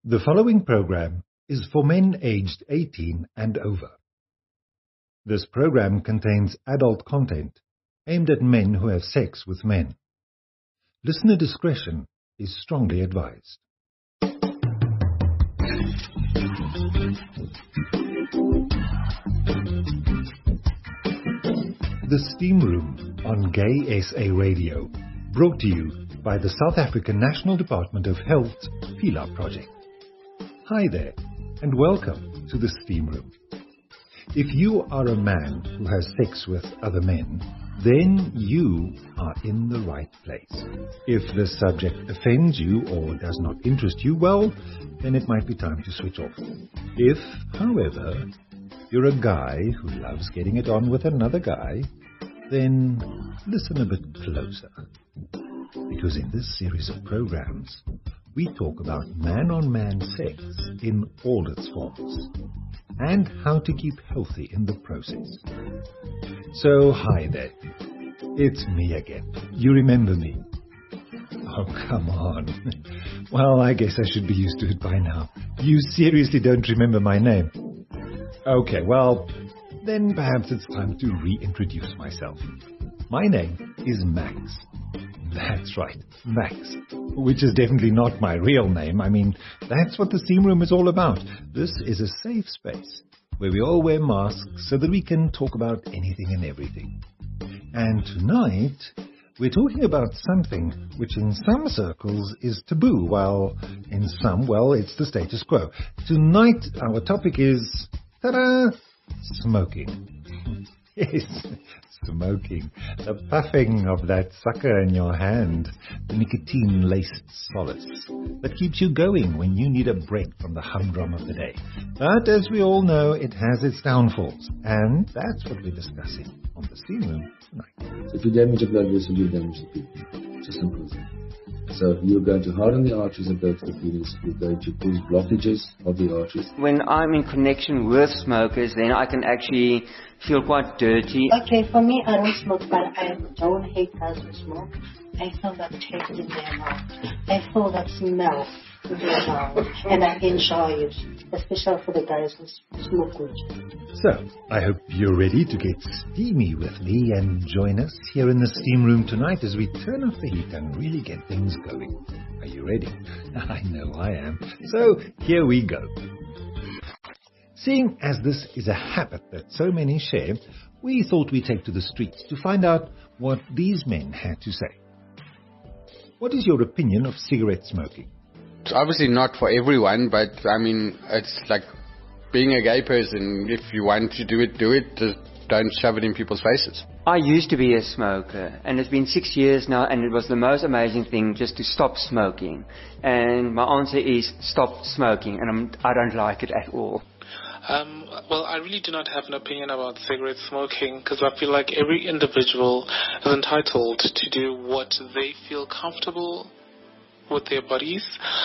The following program is for men aged 18 and over. This program contains adult content aimed at men who have sex with men. Listener discretion is strongly advised. The Steam Room on Gay SA Radio, brought to you by the South African National Department of Health's PILA project. Hi there, and welcome to the Steam Room. If you are a man who has sex with other men, then you are in the right place. If the subject offends you or does not interest you, well, then it might be time to switch off. If, however, you're a guy who loves getting it on with another guy, then listen a bit closer. Because in this series of programs, we talk about man-on-man sex in all its forms, and how to keep healthy in the process. So, hi there. It's me again. You remember me? Oh, come on. Well, I guess I should be used to it by now. You seriously don't remember my name? Okay, well, then perhaps it's time to reintroduce myself. My name is Max. That's right, Max, which is definitely not my real name. I mean, that's what the Steam Room is all about. This is a safe space where we all wear masks so that we can talk about anything and everything. And tonight, we're talking about something which in some circles is taboo, while in some, well, it's the status quo. Tonight, our topic is, ta-da, smoking. Yes, smoking. The puffing of that sucker in your hand. The nicotine-laced solace that keeps you going when you need a break from the humdrum of the day. But as we all know, it has its downfalls. And that's what we're discussing on the Steam Room tonight. So if you damage a blood vessel, you damage the kidney. It's as simple as that. So you're going to harden the arteries and go to the penis. You're going to cause blockages of the arteries. When I'm in connection with smokers, then I can actually feel quite dirty. Okay, for me, I don't smoke, but I don't hate guys who smoke. I feel that taste in their mouth. I feel that smell in their mouth. And I enjoy it, especially for the guys who smoke good. So, I hope you're ready to get steamy with me and join us here in the Steam Room tonight as we turn off the heat and really get things going. Are you ready? I know I am. So, here we go. Seeing as this is a habit that so many share, we thought we'd take to the streets to find out what these men had to say. What is your opinion of cigarette smoking? It's obviously not for everyone, but I mean, it's like being a gay person. If you want to do it, just don't shove it in people's faces. I used to be a smoker, and it's been 6 years now, and it was the most amazing thing just to stop smoking. And my answer is stop smoking, and I don't like it at all. Well, I really do not have an opinion about cigarette smoking because I feel like every individual is entitled to do what they feel comfortable with their bodies.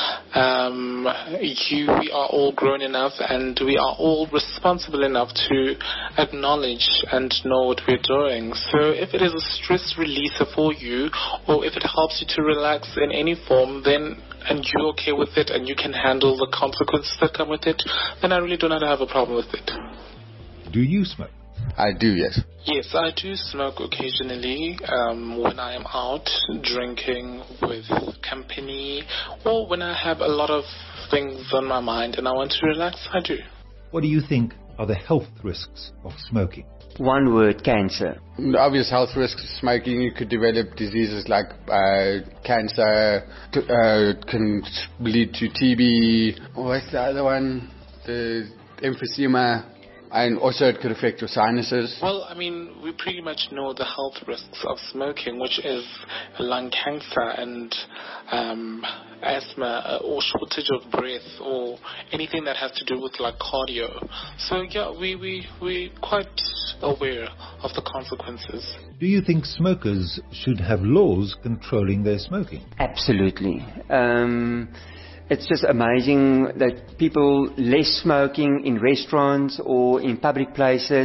We are all grown enough and we are all responsible enough to acknowledge and know what we're doing. So if it is a stress releaser for you, or if it helps you to relax in any form, then and you're okay with it and you can handle the consequences that come with it, then I really do not have a problem with it. Do you smoke? I do, yes. Yes, I do smoke occasionally when I am out drinking with company, or when I have a lot of things on my mind and I want to relax, I do. What do you think are the health risks of smoking? One word, cancer. The obvious health risks of smoking, you could develop diseases like cancer, can lead to TB, what's the other one? The emphysema. And also it could affect your sinuses. Well, I mean, we pretty much know the health risks of smoking, which is lung cancer and asthma or shortage of breath or anything that has to do with like cardio. So yeah, we're quite aware of the consequences. Do you think smokers should have laws controlling their smoking? Absolutely. It's just amazing that people less smoking in restaurants or in public places,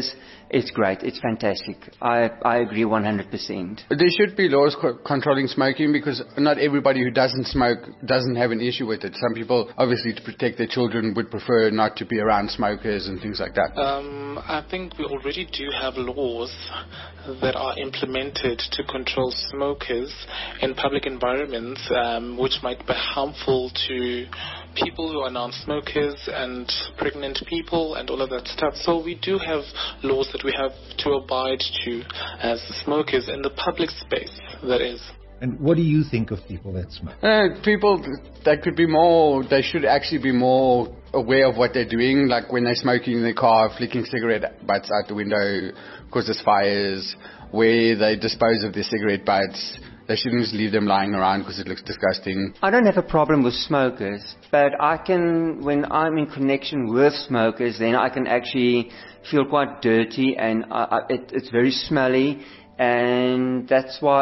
it's great. It's fantastic. I agree 100%. There should be laws controlling smoking, because not everybody who doesn't smoke doesn't have an issue with it. Some people, obviously, to protect their children, would prefer not to be around smokers and things like that. I think we already do have laws that are implemented to control smokers in public environments, which might be harmful to people who are non-smokers and pregnant people and all of that stuff. So we do have laws that we have to abide to as smokers in the public space, that is. And what do you think of people that smoke? People that could be more, they should actually be more aware of what they're doing, like when they're smoking in their car, flicking cigarette butts out the window causes fires, where they dispose of their cigarette butts. They shouldn't just leave them lying around because it looks disgusting. I don't have a problem with smokers, but when I'm in connection with smokers, then I can actually feel quite dirty, and it's very smelly, and that's why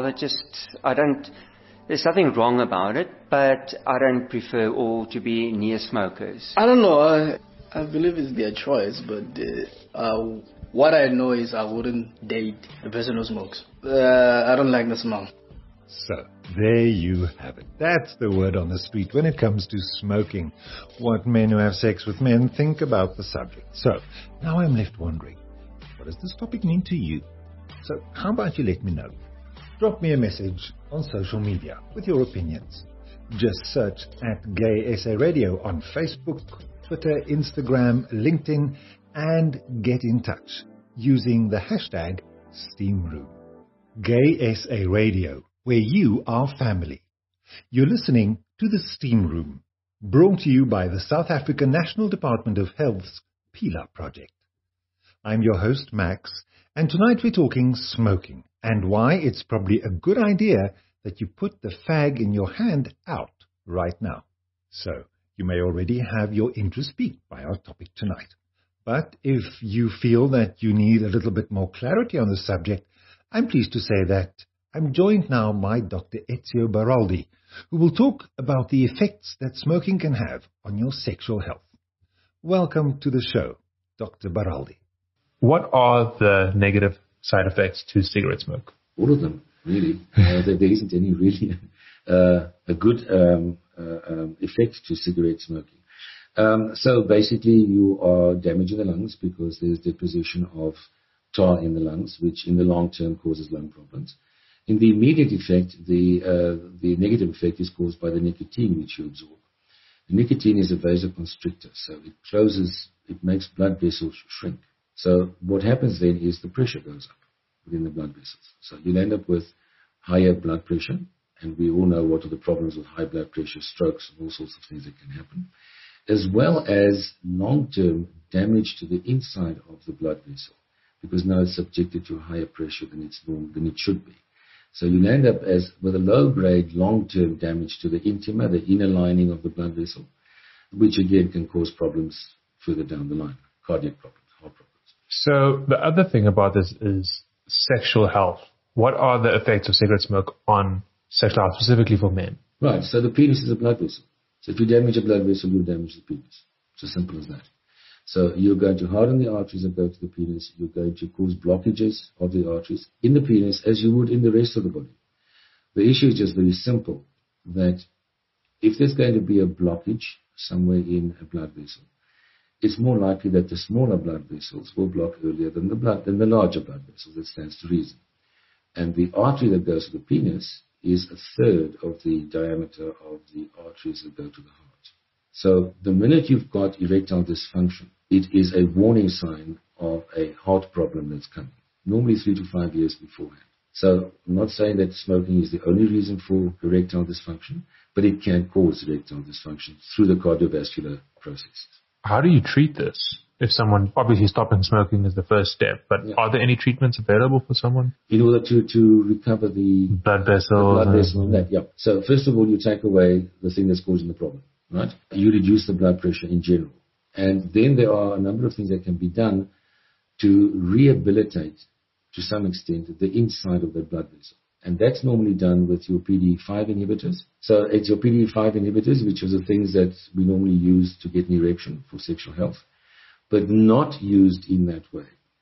there's nothing wrong about it, but I don't prefer all to be near smokers. I don't know, I believe it's their choice, but what I know is I wouldn't date a person who smokes. I don't like the smell. So, there you have it. That's the word on the street when it comes to smoking. What men who have sex with men think about the subject. So, now I'm left wondering, what does this topic mean to you? So, how about you let me know? Drop me a message on social media with your opinions. Just search at Gay SA Radio on Facebook, Twitter, Instagram, LinkedIn, and get in touch using the hashtag SteamRoom. Gay SA Radio, where you are family. You're listening to the Steam Room, brought to you by the South African National Department of Health's PILA project. I'm your host, Max, and tonight we're talking smoking and why it's probably a good idea that you put the fag in your hand out right now. So, you may already have your interest piqued by our topic tonight. But if you feel that you need a little bit more clarity on the subject, I'm pleased to say that I'm joined now by Dr. Ezio Baraldi, who will talk about the effects that smoking can have on your sexual health. Welcome to the show, Dr. Baraldi. What are the negative side effects to cigarette smoke? All of them, really. There isn't any really a good effect to cigarette smoking. So basically you are damaging the lungs because there's deposition of tar in the lungs, which in the long term causes lung problems. In the immediate effect, the negative effect is caused by the nicotine which you absorb. The nicotine is a vasoconstrictor, so it makes blood vessels shrink. So what happens then is the pressure goes up within the blood vessels. So you'll end up with higher blood pressure, and we all know what are the problems with high blood pressure, strokes, and all sorts of things that can happen, as well as long-term damage to the inside of the blood vessel, because now it's subjected to higher pressure than it should be. So you'll end up with a low-grade, long-term damage to the intima, the inner lining of the blood vessel, which again can cause problems further down the line, cardiac problems, heart problems. So the other thing about this is sexual health. What are the effects of cigarette smoke on sexual health, specifically for men? Right, so the penis is a blood vessel. So if you damage a blood vessel, you damage the penis. It's as simple as that. So you're going to harden the arteries that go to the penis. You're going to cause blockages of the arteries in the penis as you would in the rest of the body. The issue is just very simple, that if there's going to be a blockage somewhere in a blood vessel, it's more likely that the smaller blood vessels will block earlier than the larger blood vessels. That stands to reason. And the artery that goes to the penis is a third of the diameter of the arteries that go to the heart. So the minute you've got erectile dysfunction, it is a warning sign of a heart problem that's coming, normally 3 to 5 years beforehand. So I'm not saying that smoking is the only reason for erectile dysfunction, but it can cause erectile dysfunction through the cardiovascular processes. How do you treat this? If someone, obviously stopping smoking is the first step, but are there any treatments available for someone? In order to recover the blood vessels? So first of all, you take away the thing that's causing the problem, right? You reduce the blood pressure in general. And then there are a number of things that can be done to rehabilitate, to some extent, the inside of the blood vessel. And that's normally done with your PDE5 inhibitors. So it's your PDE5 inhibitors, which are the things that we normally use to get an erection for sexual health, but not used in that way.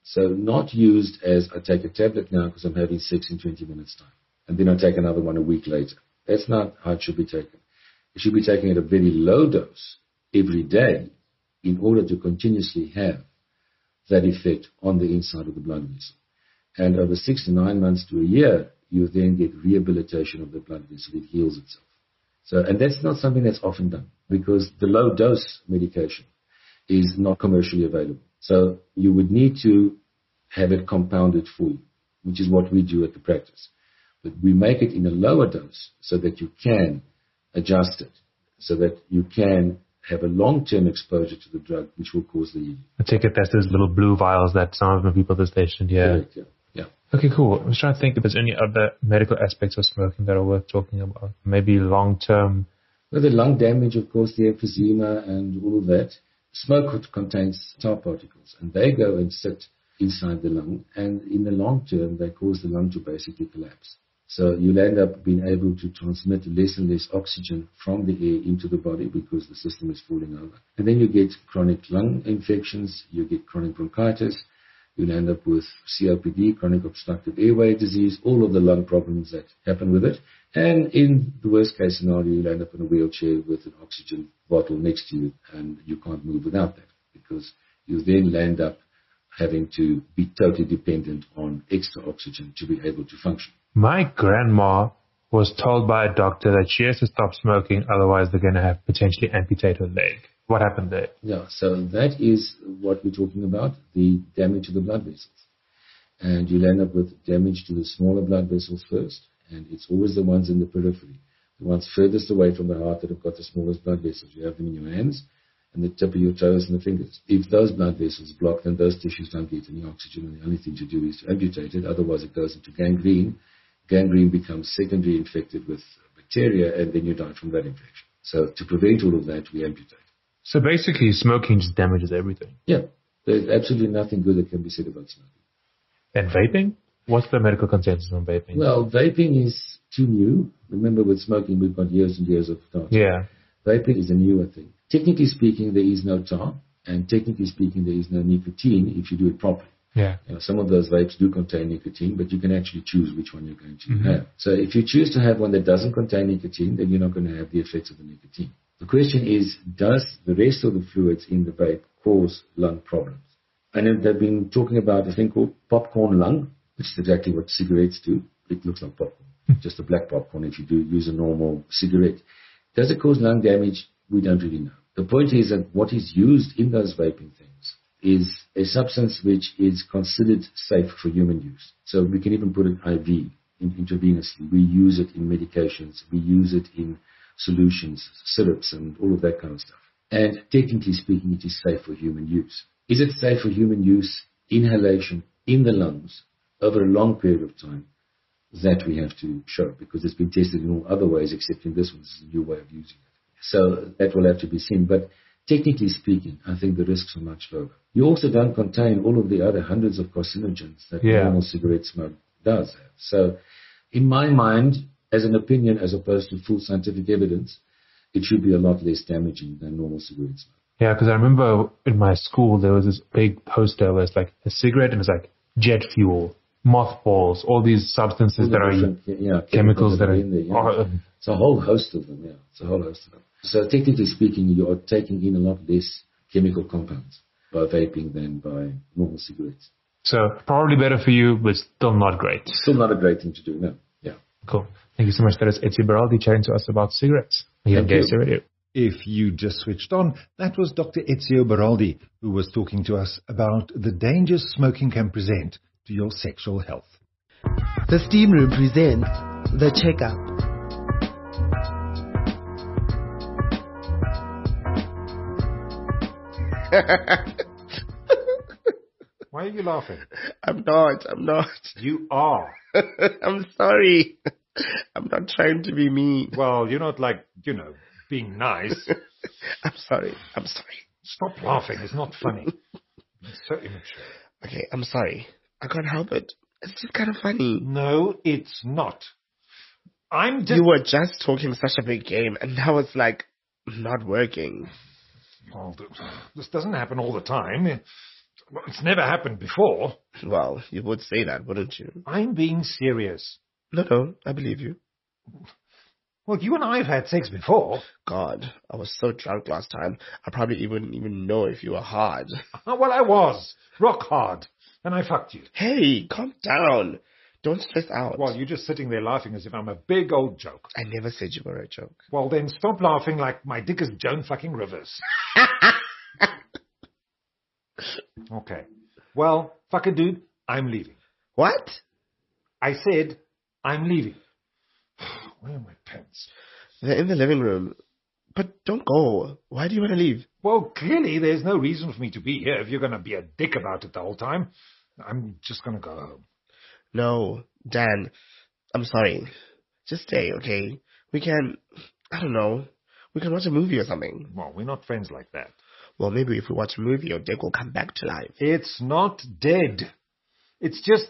So not used as I take a tablet now because I'm having sex in 20 minutes time. And then I take another one a week later. That's not how it should be taken. It should be taken at a very low dose every day in order to continuously have that effect on the inside of the blood vessel. And over 6 to 9 months to a year, you then get rehabilitation of the blood vessel. It heals itself. So, and that's not something that's often done because the low dose medication is not commercially available. So you would need to have it compounded for you, which is what we do at the practice. But we make it in a lower dose so that you can adjust it, so that you can have a long-term exposure to the drug, which will cause the healing. I take it that's those little blue vials that some of the people at the station here. Correct, yeah. Okay, cool. I'm just trying to think if there's any other medical aspects of smoking that are worth talking about. Maybe long-term. Well, the lung damage, of course, the emphysema and all of that. Smoke contains tar particles, and they go and sit inside the lung, and in the long term, they cause the lung to basically collapse. So you'll end up being able to transmit less and less oxygen from the air into the body because the system is falling over. And then you get chronic lung infections, you get chronic bronchitis, you'll end up with COPD, chronic obstructive airway disease, all of the lung problems that happen with it. And in the worst case scenario, you'll end up in a wheelchair with an oxygen bottle next to you, and you can't move without that because you then land up having to be totally dependent on extra oxygen to be able to function. My grandma was told by a doctor that she has to stop smoking, otherwise they're going to have potentially amputate her leg. What happened there? Yeah, so that is what we're talking about, the damage to the blood vessels. And you'll end up with damage to the smaller blood vessels first, and it's always the ones in the periphery, the ones furthest away from the heart that have got the smallest blood vessels. You have them in your hands and the tip of your toes and the fingers. If those blood vessels block, then those tissues don't get any oxygen, and the only thing to do is to amputate it. Otherwise, it goes into gangrene. Gangrene becomes secondary infected with bacteria, and then you die from that infection. So to prevent all of that, we amputate. So basically, smoking just damages everything. Yeah, there's absolutely nothing good that can be said about smoking. And vaping? What's the medical consensus on vaping? Well, vaping is too new. Remember, with smoking, we've got years and years of tar. Yeah. Vaping is a newer thing. Technically speaking, there is no tar, and technically speaking, there is no nicotine if you do it properly. Yeah. You know, some of those vapes do contain nicotine, but you can actually choose which one you're going to have. So if you choose to have one that doesn't contain nicotine, then you're not going to have the effects of the nicotine. The question is, does the rest of the fluids in the vape cause lung problems? And they've been talking about a thing called popcorn lung, which is exactly what cigarettes do. It looks like popcorn, just a black popcorn if you do use a normal cigarette. Does it cause lung damage? We don't really know. The point is that what is used in those vaping things is a substance which is considered safe for human use. So we can even put it IV, intravenously. We use it in medications. We use it in solutions, syrups, and all of that kind of stuff. And technically speaking, it is safe for human use. Is it safe for human use, inhalation, in the lungs, over a long period of time? That we have to show, because it's been tested in all other ways except in this one. This is a new way of using it. So that will have to be seen. But technically speaking, I think the risks are much lower. You also don't contain all of the other hundreds of carcinogens that normal cigarette smoke does have. So in my mind, as an opinion, as opposed to full scientific evidence, it should be a lot less damaging than normal cigarette smoke. Yeah, because I remember in my school, there was this big poster where it's like a cigarette and it's like jet fuel, mothballs, all these substances that are chemicals that are in there. It's a whole host of them, It's a whole host of them. So technically speaking, you are taking in a lot less chemical compounds by vaping than by normal cigarettes. So probably better for you, but still not great. Still not a great thing to do, no. Yeah. Cool. Thank you so much. That is Ezio Beraldi chatting to us about cigarettes here on GaySA Radio. If you just switched on, that was Dr. Ezio Beraldi, who was talking to us about the dangers smoking can present to your sexual health. The Steam Room presents The Checkup. Why are you laughing? I'm not. You are. I'm sorry. I'm not trying to be mean. Well, you're not being nice. I'm sorry. Stop laughing. It's not funny. It's so immature. Okay, I'm sorry. I can't help it. It's just kind of funny. No, it's not. You were just talking such a big game, and now it's not working. Well, this doesn't happen all the time. Well, it's never happened before. Well, you would say that, wouldn't you? I'm being serious. No, I believe you. Well, you and I have had sex before. God, I was so drunk last time, I probably wouldn't even know if you were hard. Well, I was. Rock hard. And I fucked you. Hey, calm down. Don't stress out. Well, you're just sitting there laughing as if I'm a big old joke. I never said you were a joke. Well, then stop laughing like my dick is Joan fucking Rivers. Okay. Well, fuck it, dude. I'm leaving. What? I said I'm leaving. Where are my pants? They're in the living room. But don't go. Why do you want to leave? Well, clearly there's no reason for me to be here if you're going to be a dick about it the whole time. I'm just going to go home. No, Dan, I'm sorry. Just stay, okay? We can watch a movie or something. Well, we're not friends like that. Well, maybe if we watch a movie, your dick will come back to life. It's not dead. It's just...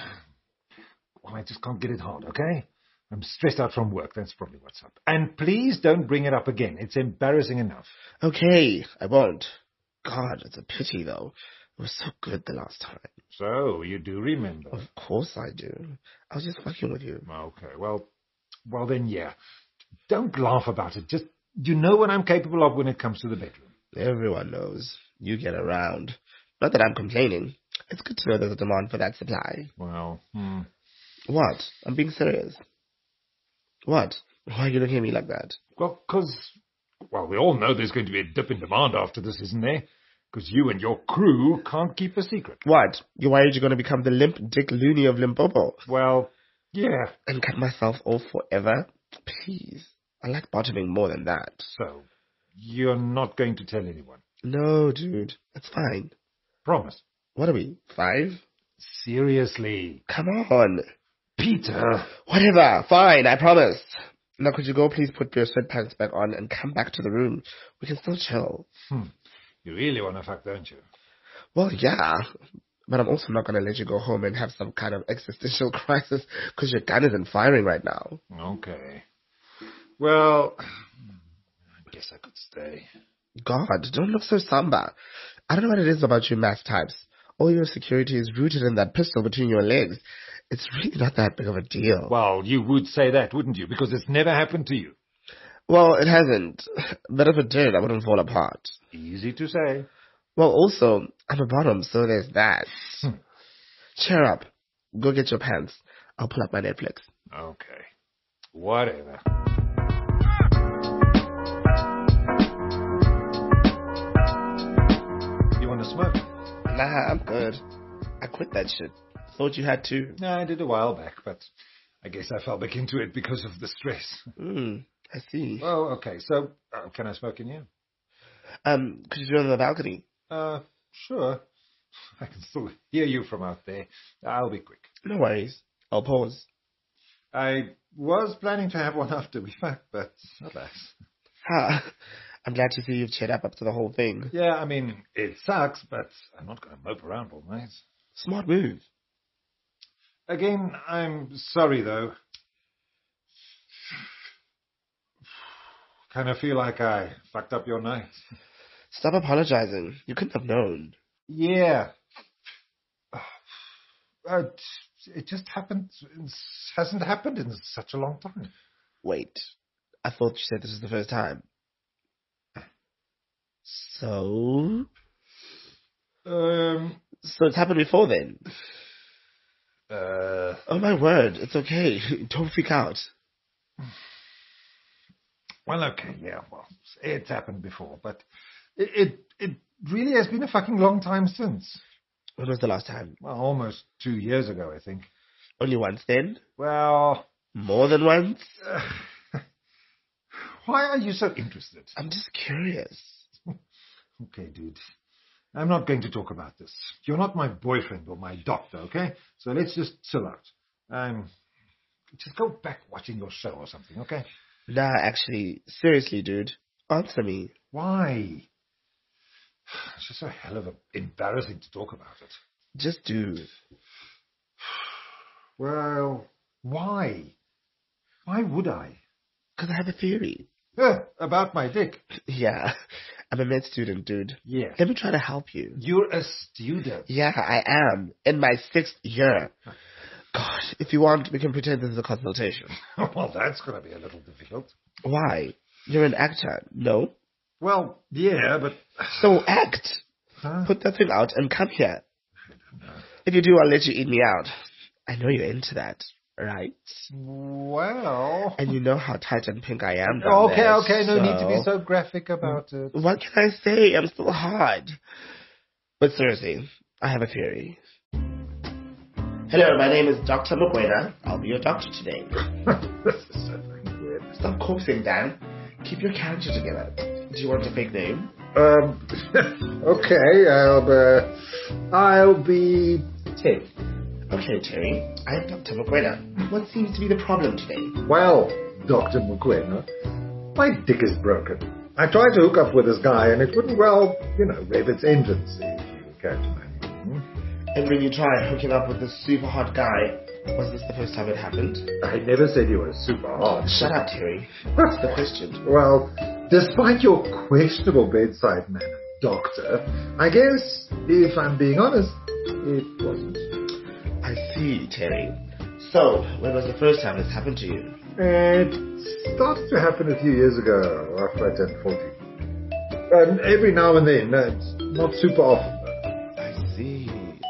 Well, I just can't get it hard, okay? I'm stressed out from work. That's probably what's up. And please don't bring it up again. It's embarrassing enough. Okay, I won't. God, it's a pity, though. It was so good the last time. So, you do remember? Of course I do. I was just fucking with you. Okay, well then, yeah. Don't laugh about it. Just, you know what I'm capable of when it comes to the bedroom. Everyone knows. You get around. Not that I'm complaining. It's good to know there's a demand for that supply. Well, What? I'm being serious. What? Why are you looking at me like that? Well, we all know there's going to be a dip in demand after this, isn't there? Because you and your crew can't keep a secret. What? You're worried you're going to become the limp dick loony of Limpopo? Well, yeah. And cut myself off forever? Please. I like bottoming more than that. So, you're not going to tell anyone? No, dude. It's fine. Promise. What are we, 5? Seriously. Come on. Peter. Whatever. Fine, I promise. Now, could you go please put your sweatpants back on and come back to the room? We can still chill. You really want to fuck, don't you? Well, yeah. But I'm also not going to let you go home and have some kind of existential crisis because your gun isn't firing right now. Okay. Well, I guess I could stay. God, don't look so somber. I don't know what it is about you math types. All your security is rooted in that pistol between your legs. It's really not that big of a deal. Well, you would say that, wouldn't you? Because it's never happened to you. Well, it hasn't. But if it did, I wouldn't fall apart. Easy to say. Well, also, I'm a bottom, so there's that. Cheer up. Go get your pants. I'll pull up my Netflix. Okay. Whatever. You want to smoke? Nah, I'm good. I quit that shit. Thought you had too. No, I did a while back, but I guess I fell back into it because of the stress. I see. Oh, okay. So, can I smoke in here? Could you do it on the balcony? Sure. I can still hear you from out there. I'll be quick. No worries. I'll pause. I was planning to have one after we fuck, but alas. I'm glad to see you've cheered up to the whole thing. Yeah, I mean, it sucks, but I'm not going to mope around all night. Smart move. Again, I'm sorry, though. Kind of feel like I fucked up your night. Stop apologizing. You couldn't have known. Yeah. It just happened. It hasn't happened in such a long time. Wait. I thought you said this was the first time. So it's happened before then? Oh my word, it's okay. Don't freak out. Well, okay, yeah, well, it's happened before, but it really has been a fucking long time since. When was the last time? Well, almost 2 years ago, I think. Only once then? Well... More than once? Why are you so interested? I'm just curious. Okay, dude. I'm not going to talk about this. You're not my boyfriend or my doctor, okay? So let's just chill out. Just go back watching your show or something, okay? Nah, actually, seriously, dude. Answer me. Why? It's just so hell of embarrassing to talk about it. Just do. Well, why? Why would I? Because I have a theory. About my dick? Yeah. I'm a med student, dude. Yes. Let me try to help you. You're a student? Yeah, I am. In my 6th year. God, if you want, we can pretend this is a consultation. Well, that's going to be a little difficult. Why? You're an actor, no? Well, yeah, but... So act. Huh? Put that thing out and come here. If you do, I'll let you eat me out. I know you're into that, right? Well... And you know how tight and pink I am. Okay, no need to be so graphic about it. What can I say? I'm still hard. But seriously, I have a theory. Hello, my name is Dr. Mokoena. I'll be your doctor today. This is so weird. Stop coaxing, Dan. Keep your character together. Do you want a fake name? Okay, I'll be Terry. Okay, Terry. I am Dr. Mokoena. What seems to be the problem today? Well, Dr. Mokoena, my dick is broken. I tried to hook up with this guy and it wouldn't, rev its engine, see, if you catch my meaning. And when you tried hooking up with this super hot guy, was this the first time it happened? I never said you were super hot. Shut up, Terry. What's the question? Well, despite your questionable bedside manner, doctor, I guess, if I'm being honest, it wasn't. I see, Terry. So, when was the first time this happened to you? It started to happen a few years ago, after I turned 40. And every now and then, it's not super often. I see.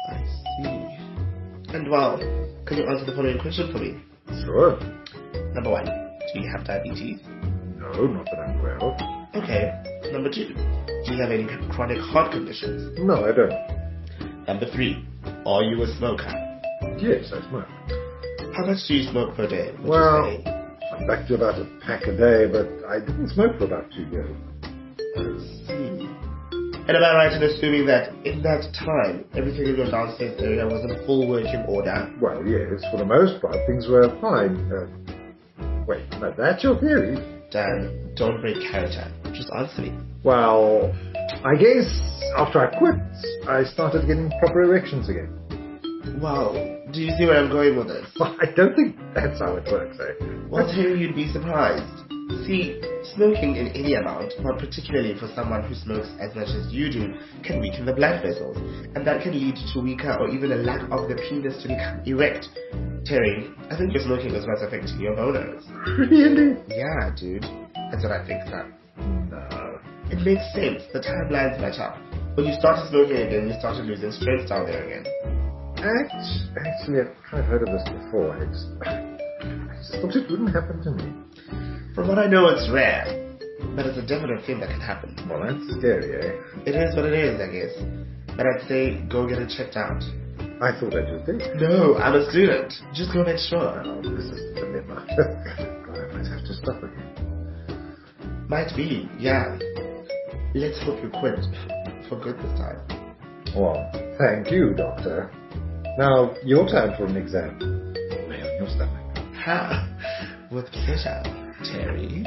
And well, can you answer the following question for me? Sure. Number 1, do you have diabetes? No, not that I'm aware of. Okay. Number 2, do you have any chronic heart conditions? No, I don't. Number 3, are you a smoker? Yes, I smoke. How much do you smoke per day? Well, I'm back to about a pack a day, but I didn't smoke for about 2 years. I see. And am I right in assuming that in that time, everything in your downstairs area was in full working order? Well, yes, for the most part, things were fine. Wait, no, that's your theory? Dan, don't break character. Just answer me. Well, I guess after I quit, I started getting proper erections again. Wow, do you see where I'm going with this? Well, I don't think that's how it works, eh? Well, Terry, you'd be surprised. See, smoking in any amount, but particularly for someone who smokes as much as you do, can weaken the blood vessels, and that can lead to weaker or even a lack of the penis to become erect. Terry, I think your smoking is what's affecting your boners. Really? Yeah, dude. That's what I think, son. No. It makes sense. The timelines match up. When you started smoking again, you started losing strength down there again. Actually, I've heard of this before. I just thought it wouldn't happen to me. From what I know, it's rare, but it's a definite thing that can happen. Well, that's scary, eh? It is what it is, I guess. But I'd say go get it checked out. I thought I just did. No, I'm a student. Just go make sure. Oh, this is the dilemma. God, I might have to stop again. Might be, yeah. Let's hope you quit for good this time. Well, thank you, doctor. Now, your time for an exam. Lay on your stomach. Ha! With pleasure, Terry.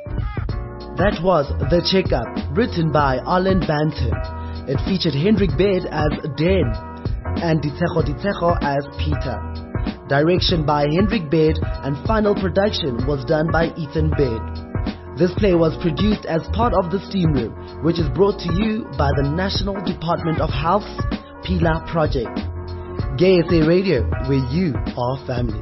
That was The Checkup, written by Arlen Banton. It featured Hendrik Bed as Den and Ditsecho as Peter. Direction by Hendrik Bed and final production was done by Ethan Bed. This play was produced as part of the Steam Room, which is brought to you by the National Department of Health's PILA project. Gay SA Radio, where you are family.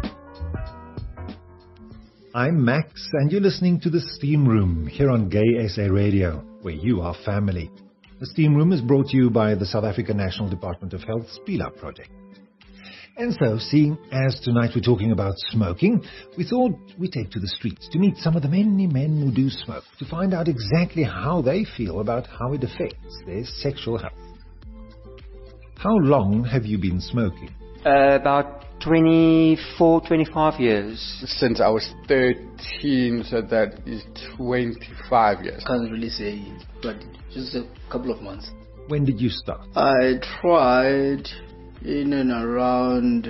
I'm Max, and you're listening to the Steam Room here on Gay SA Radio, where you are family. The Steam Room is brought to you by the South African National Department of Health's PILA project. And so, seeing as tonight we're talking about smoking, we thought we'd take to the streets to meet some of the many men who do smoke, to find out exactly how they feel about how it affects their sexual health. How long have you been smoking? About 24, 25 years. Since I was 13, so that is 25 years. Can't really say, but just a couple of months. When did you start? I tried in and around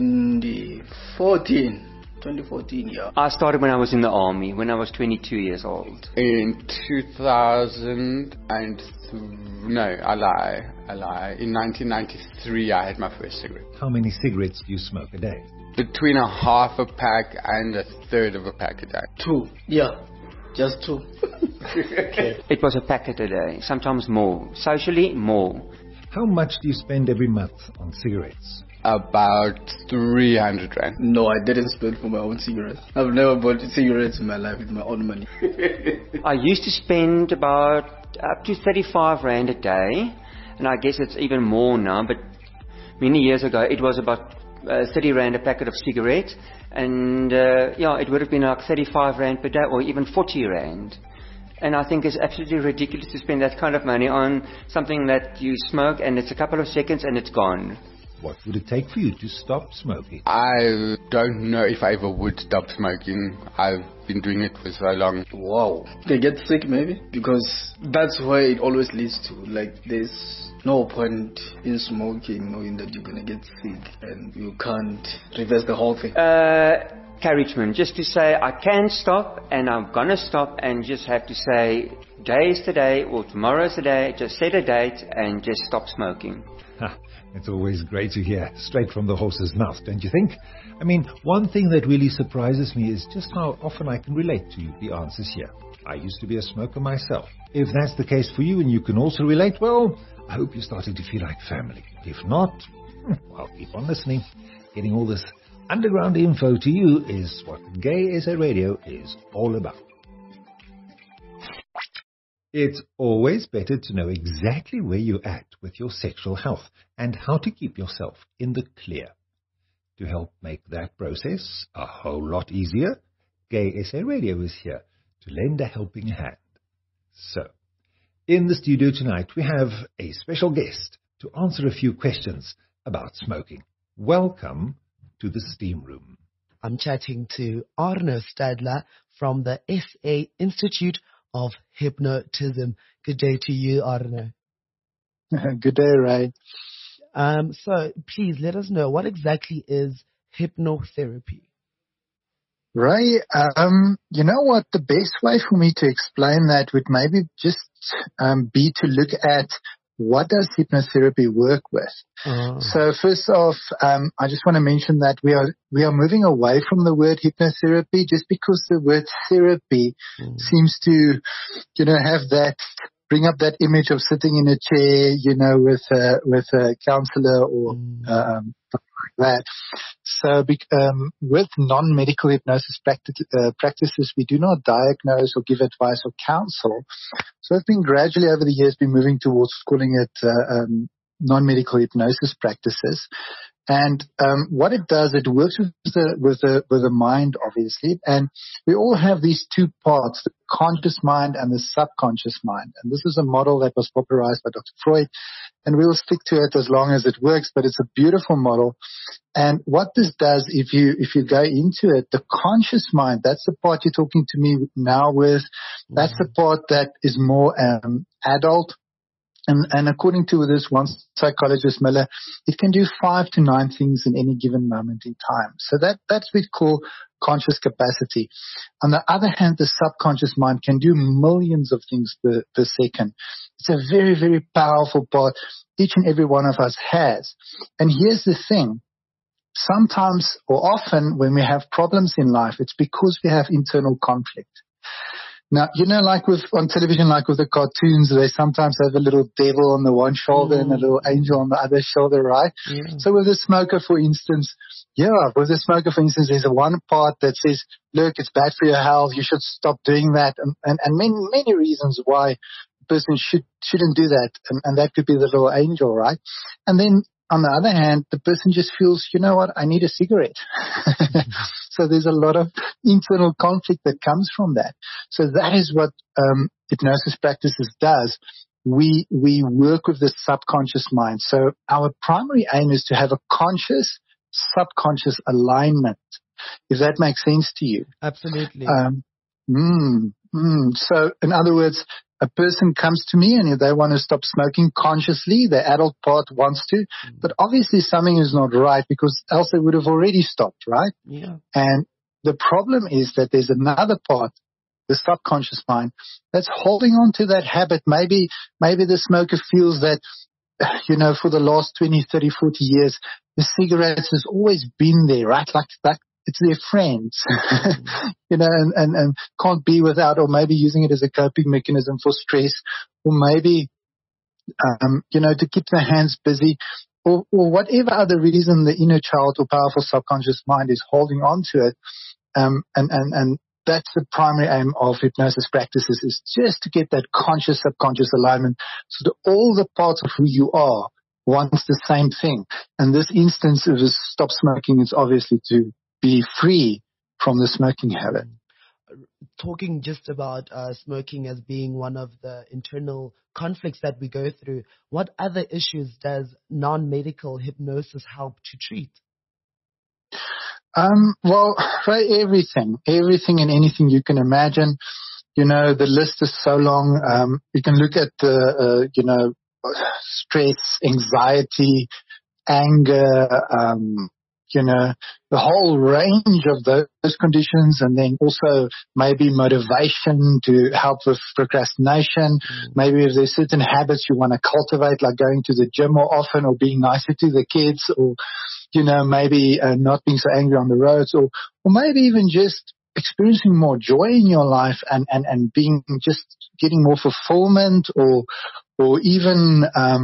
2014, yeah. I started when I was in the army, when I was 22 years old. In 2003, no, I lie. In 1993, I had my first cigarette. How many cigarettes do you smoke a day? Between a half a pack and a third of a pack a day. 2, yeah. Just 2. Okay. It was a packet a day, sometimes more. Socially, more. How much do you spend every month on cigarettes? About 300 rand. No, I didn't spend for my own cigarettes. I've never bought cigarettes in my life with my own money. I used to spend about up to 35 rand a day, and I guess it's even more now, but many years ago it was about 30 rand a packet of cigarettes, and it would have been like 35 rand per day or even 40 rand. And I think it's absolutely ridiculous to spend that kind of money on something that you smoke and it's a couple of seconds and it's gone. What would it take for you to stop smoking? I don't know if I ever would stop smoking. I've been doing it for so long. Wow. They get sick maybe? Because that's where it always leads to. Like, there's no point in smoking knowing that you're going to get sick and you can't reverse the whole thing. Encouragement, just to say I can stop and I'm going to stop, and just have to say today is today or tomorrow is today, just set a date and just stop smoking. It's always great to hear straight from the horse's mouth, don't you think? I mean, one thing that really surprises me is just how often I can relate to the answers here. I used to be a smoker myself. If that's the case for you and you can also relate, well, I hope you're starting to feel like family. If not, well, keep on listening. Getting all this underground info to you is what Gay SA Radio is all about. It's always better to know exactly where you're at with your sexual health and how to keep yourself in the clear. To help make that process a whole lot easier, Gay SA Radio is here to lend a helping hand. So, in the studio tonight we have a special guest to answer a few questions about smoking. Welcome to the Steam Room. I'm chatting to Arno Stadler from the SA Institute of Hypnotism. Good day to you, Arno. Good day, Ray. So please let us know, what exactly is hypnotherapy? Ray, you know what? The best way for me to explain that would maybe just be to look at what does hypnotherapy work with. So first off, I just want to mention that we are moving away from the word hypnotherapy, just because the word therapy seems to, have that, bring up that image of sitting in a chair, with a counselor or something like that. So with non-medical hypnosis practices, we do not diagnose or give advice or counsel. So I've been gradually over the years moving towards calling it non-medical hypnosis practices. And what it does, it works with the mind, obviously. And we all have these two parts, the conscious mind and the subconscious mind. And this is a model that was popularized by Dr. Freud. And we'll stick to it as long as it works, but it's a beautiful model. And what this does, if you go into it, the conscious mind, that's the part you're talking to me now with. That's the part that is more adult. And according to this one psychologist, Miller, it can do 5 to 9 things in any given moment in time. So that's what we call conscious capacity. On the other hand, the subconscious mind can do millions of things per second. It's a very, very powerful part each and every one of us has. And here's the thing. Sometimes or often when we have problems in life, it's because we have internal conflict. Now, like on television, like with the cartoons, they sometimes have a little devil on the one shoulder and a little angel on the other shoulder, right? Yeah. So with the smoker, for instance, there's a one part that says, look, it's bad for your health, you should stop doing that, and many reasons why a person shouldn't do that, and that could be the little angel, right? And then on the other hand, the person just feels, you know what, I need a cigarette. So there's a lot of internal conflict that comes from that. So that is what hypnosis practices does. We work with the subconscious mind. So our primary aim is to have a conscious, subconscious alignment, if that makes sense to you. Absolutely. So in other words, a person comes to me and if they want to stop smoking consciously, the adult part wants to, but obviously something is not right, because else they would have already stopped, right? Yeah. And the problem is that there's another part, the subconscious mind, that's holding on to that habit. Maybe the smoker feels that, for the last 20, 30, 40 years, the cigarettes has always been there, right? Like it's their friends, and can't be without, or maybe using it as a coping mechanism for stress, or maybe, to keep their hands busy, or whatever other reason the inner child or powerful subconscious mind is holding on to it. And that's the primary aim of hypnosis practices, is just to get that conscious subconscious alignment so that all the parts of who you are wants the same thing. And this instance of stop smoking is obviously to be free from the smoking habit. Talking just about smoking as being one of the internal conflicts that we go through, what other issues does non-medical hypnosis help to treat? Well, everything and anything you can imagine. The list is so long. You can look at the, stress, anxiety, anger, the whole range of those conditions, and then also maybe motivation to help with procrastination. Maybe if there's certain habits you want to cultivate, like going to the gym more often, or being nicer to the kids, or maybe not being so angry on the roads, or maybe even just experiencing more joy in your life and being just getting more fulfillment, or even,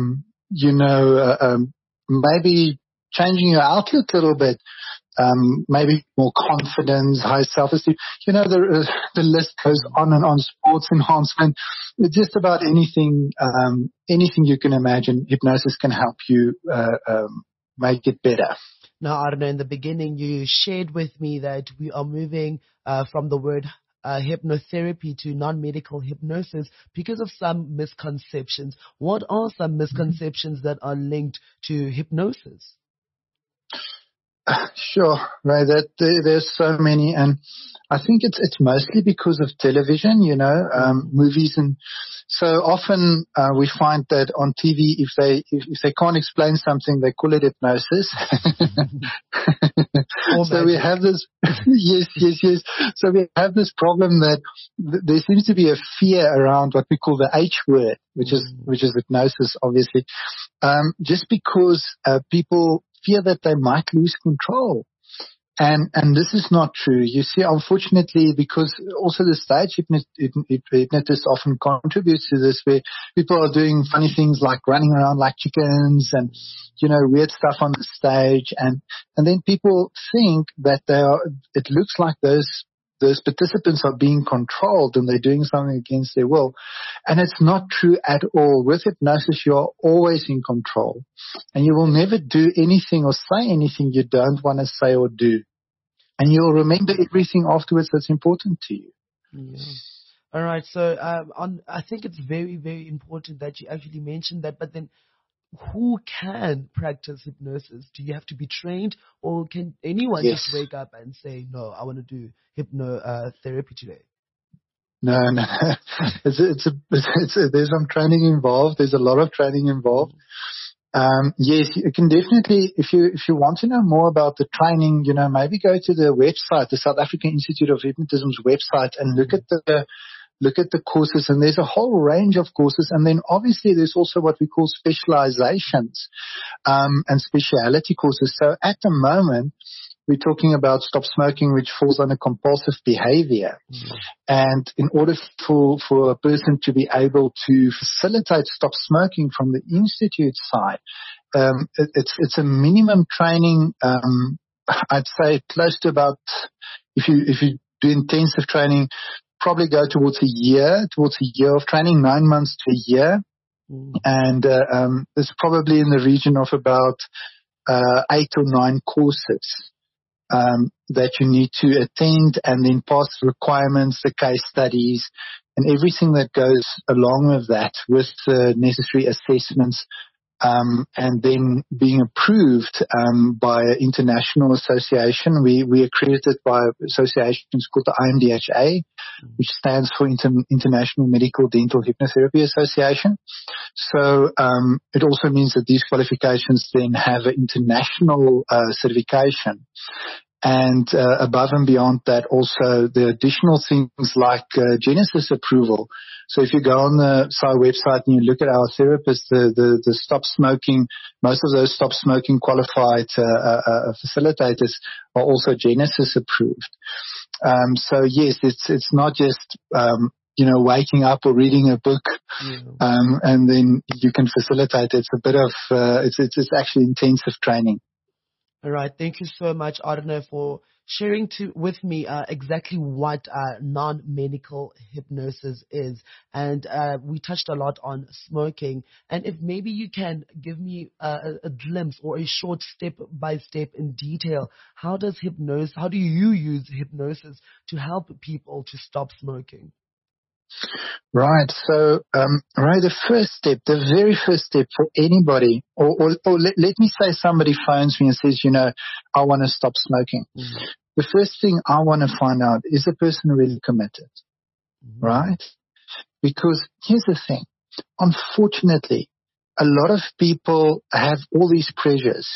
maybe changing your outlook a little bit, maybe more confidence, high self-esteem. The list goes on and on. Sports enhancement, just about anything you can imagine, hypnosis can help you make it better. Now, Arno, in the beginning, you shared with me that we are moving from the word hypnotherapy to non-medical hypnosis because of some misconceptions. What are some misconceptions that are linked to hypnosis? Sure, right. There's so many, and I think it's mostly because of television, movies, and so often we find that on TV, if they can't explain something, they call it hypnosis. So we have this, yes. So we have this problem that there seems to be a fear around what we call the H word, which is hypnosis, obviously, just because people fear that they might lose control. And this is not true. You see, unfortunately, because also the stage hypnotist often contributes to this, where people are doing funny things like running around like chickens and, weird stuff on the stage. And then people think that it looks like those participants are being controlled and they're doing something against their will. And it's not true at all. With hypnosis, you're always in control, and you will never do anything or say anything you don't want to say or do. And you'll remember everything afterwards that's important to you. Yeah. All right. So I think it's very, very important that you actually mentioned that. But then who can practice hypnosis? Do you have to be trained, or can anyone just wake up and say, no, I want to do hypnotherapy today? No. There's some training involved. There's a lot of training involved. Yes, you can definitely, if you want to know more about the training, maybe go to the website, the South African Institute of Hypnotism's website, and look at the courses, and there's a whole range of courses. And then obviously there's also what we call specializations, and speciality courses. So at the moment, we're talking about stop smoking, which falls under compulsive behavior. And in order for a person to be able to facilitate stop smoking from the institute side, it's a minimum training, I'd say close to about, if you do intensive training, probably go towards a year of training, 9 months to a year. And it's probably in the region of about 8 or 9 courses that you need to attend, and then pass the requirements, the case studies, and everything that goes along with that, with the necessary assessments, and then being approved by an international association. We accredited by associations called the IMDHA, which stands for International Medical Dental Hypnotherapy Association. So it also means that these qualifications then have an international certification. And above and beyond that, also the additional things like Genesis approval. So if you go on the SAI website and you look at our therapists, the stop smoking, most of those stop smoking qualified facilitators are also Genesis approved. So yes, it's not just waking up or reading a book, and then you can facilitate. It's a bit of it's actually intensive training. All right. Thank you so much, Arne, for sharing with me exactly what non-medical hypnosis is. And we touched a lot on smoking. And if maybe you can give me a glimpse or a short step-by-step in detail, how do you use hypnosis to help people to stop smoking? Right. So, the very first step for anybody, or let me say somebody phones me and says, I want to stop smoking. Mm-hmm. The first thing I want to find out, is the person really committed? Mm-hmm. Right? Because here's the thing. Unfortunately, a lot of people have all these pressures,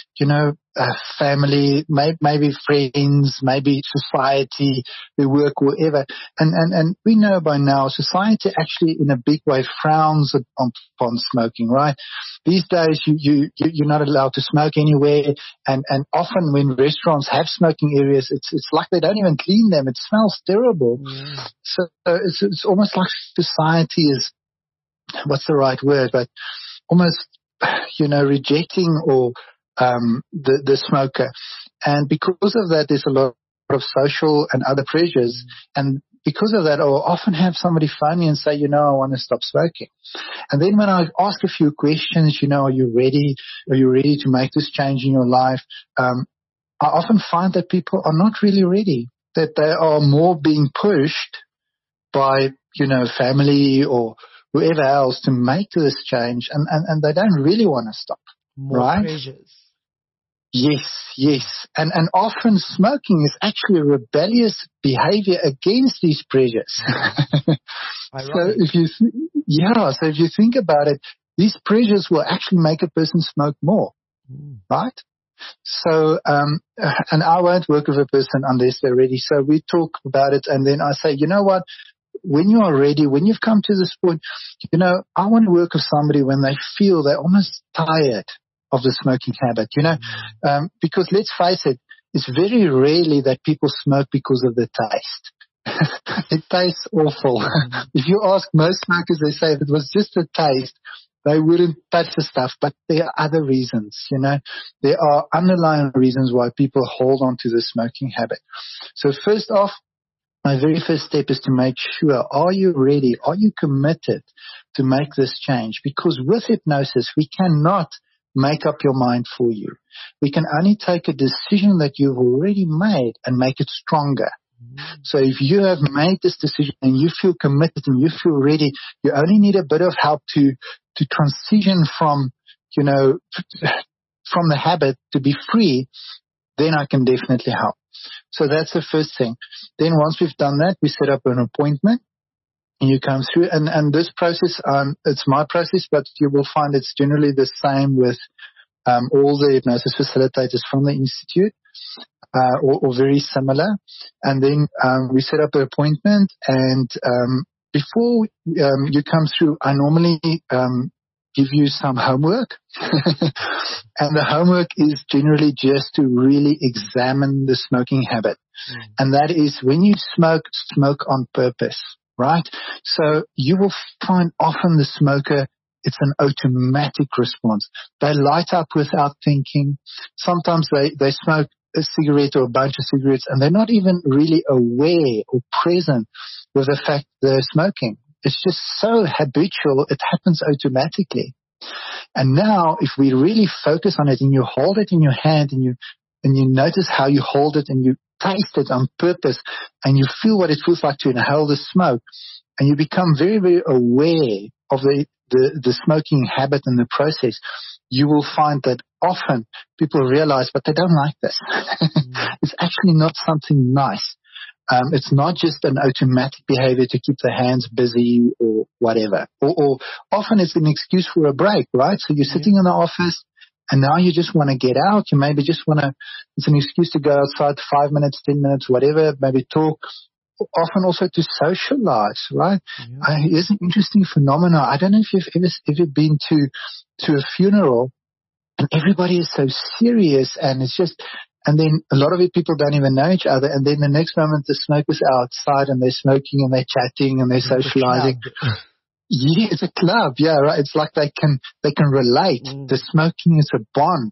family, maybe friends, maybe society, their work, whatever. And we know by now society actually in a big way frowns upon smoking, right? These days you're not allowed to smoke anywhere. And often when restaurants have smoking areas, it's like they don't even clean them. It smells terrible. Mm. So it's almost like society is, what's the right word, but almost, rejecting or the smoker. And because of that, there's a lot of social and other pressures. And because of that, I'll often have somebody phone me and say, I want to stop smoking. And then when I ask a few questions, are you ready? Are you ready to make this change in your life? I often find that people are not really ready, that they are more being pushed by, family or whoever else to make this change, and they don't really want to stop. More right? Pressures. Yes. And often smoking is actually rebellious behavior against these pressures. So if you think about it, these pressures will actually make a person smoke more. Right? So, and I won't work with a person unless they're ready. So we talk about it, and then I say, you know what? When you are ready, when you've come to this point, I want to work with somebody when they feel they're almost tired of the smoking habit, because let's face it, it's very rarely that people smoke because of the taste. It tastes awful. If you ask most smokers, they say if it was just the taste, they wouldn't touch the stuff, but there are other reasons, There are underlying reasons why people hold on to the smoking habit. So first off, my very first step is to make sure, are you ready? Are you committed to make this change? Because with hypnosis, we cannot make up your mind for you. We can only take a decision that you've already made and make it stronger. So if you have made this decision and you feel committed and you feel ready, you only need a bit of help to transition from, from the habit to be free, then I can definitely help. So that's the first thing. Then once we've done that, we set up an appointment and you come through. And this process, it's my process, but you will find it's generally the same with all the hypnosis facilitators from the Institute, or very similar. And then we set up an appointment, and before you come through, I normally give you some homework. And the homework is generally just to really examine the smoking habit. And that is, when you smoke on purpose, right? So you will find often the smoker, it's an automatic response. They light up without thinking. Sometimes they smoke a cigarette or a bunch of cigarettes and they're not even really aware or present with the fact they're smoking. It's just so habitual, it happens automatically. And now, if we really focus on it and you hold it in your hand and you notice how you hold it and you taste it on purpose and you feel what it feels like to inhale the smoke, and you become very, very aware of the smoking habit and the process, you will find that often people realize, but they don't like this. It's actually not something nice. It's not just an automatic behavior to keep the hands busy or whatever. Or often it's an excuse for a break, right? So you're sitting in the office And now you just want to get out. You maybe just want to, it's an excuse to go outside 5 minutes, 10 minutes, whatever, maybe talk, often also to socialize, right? Yeah. It's an interesting phenomenon. I don't know if you've ever been to a funeral and everybody is so serious and it's just, and then a lot of it, people don't even know each other. And then the next moment the smokers are outside and they're smoking and they're chatting and they're socializing. Yeah, it's a club. Yeah, right. It's like they can relate. The smoking is a bond.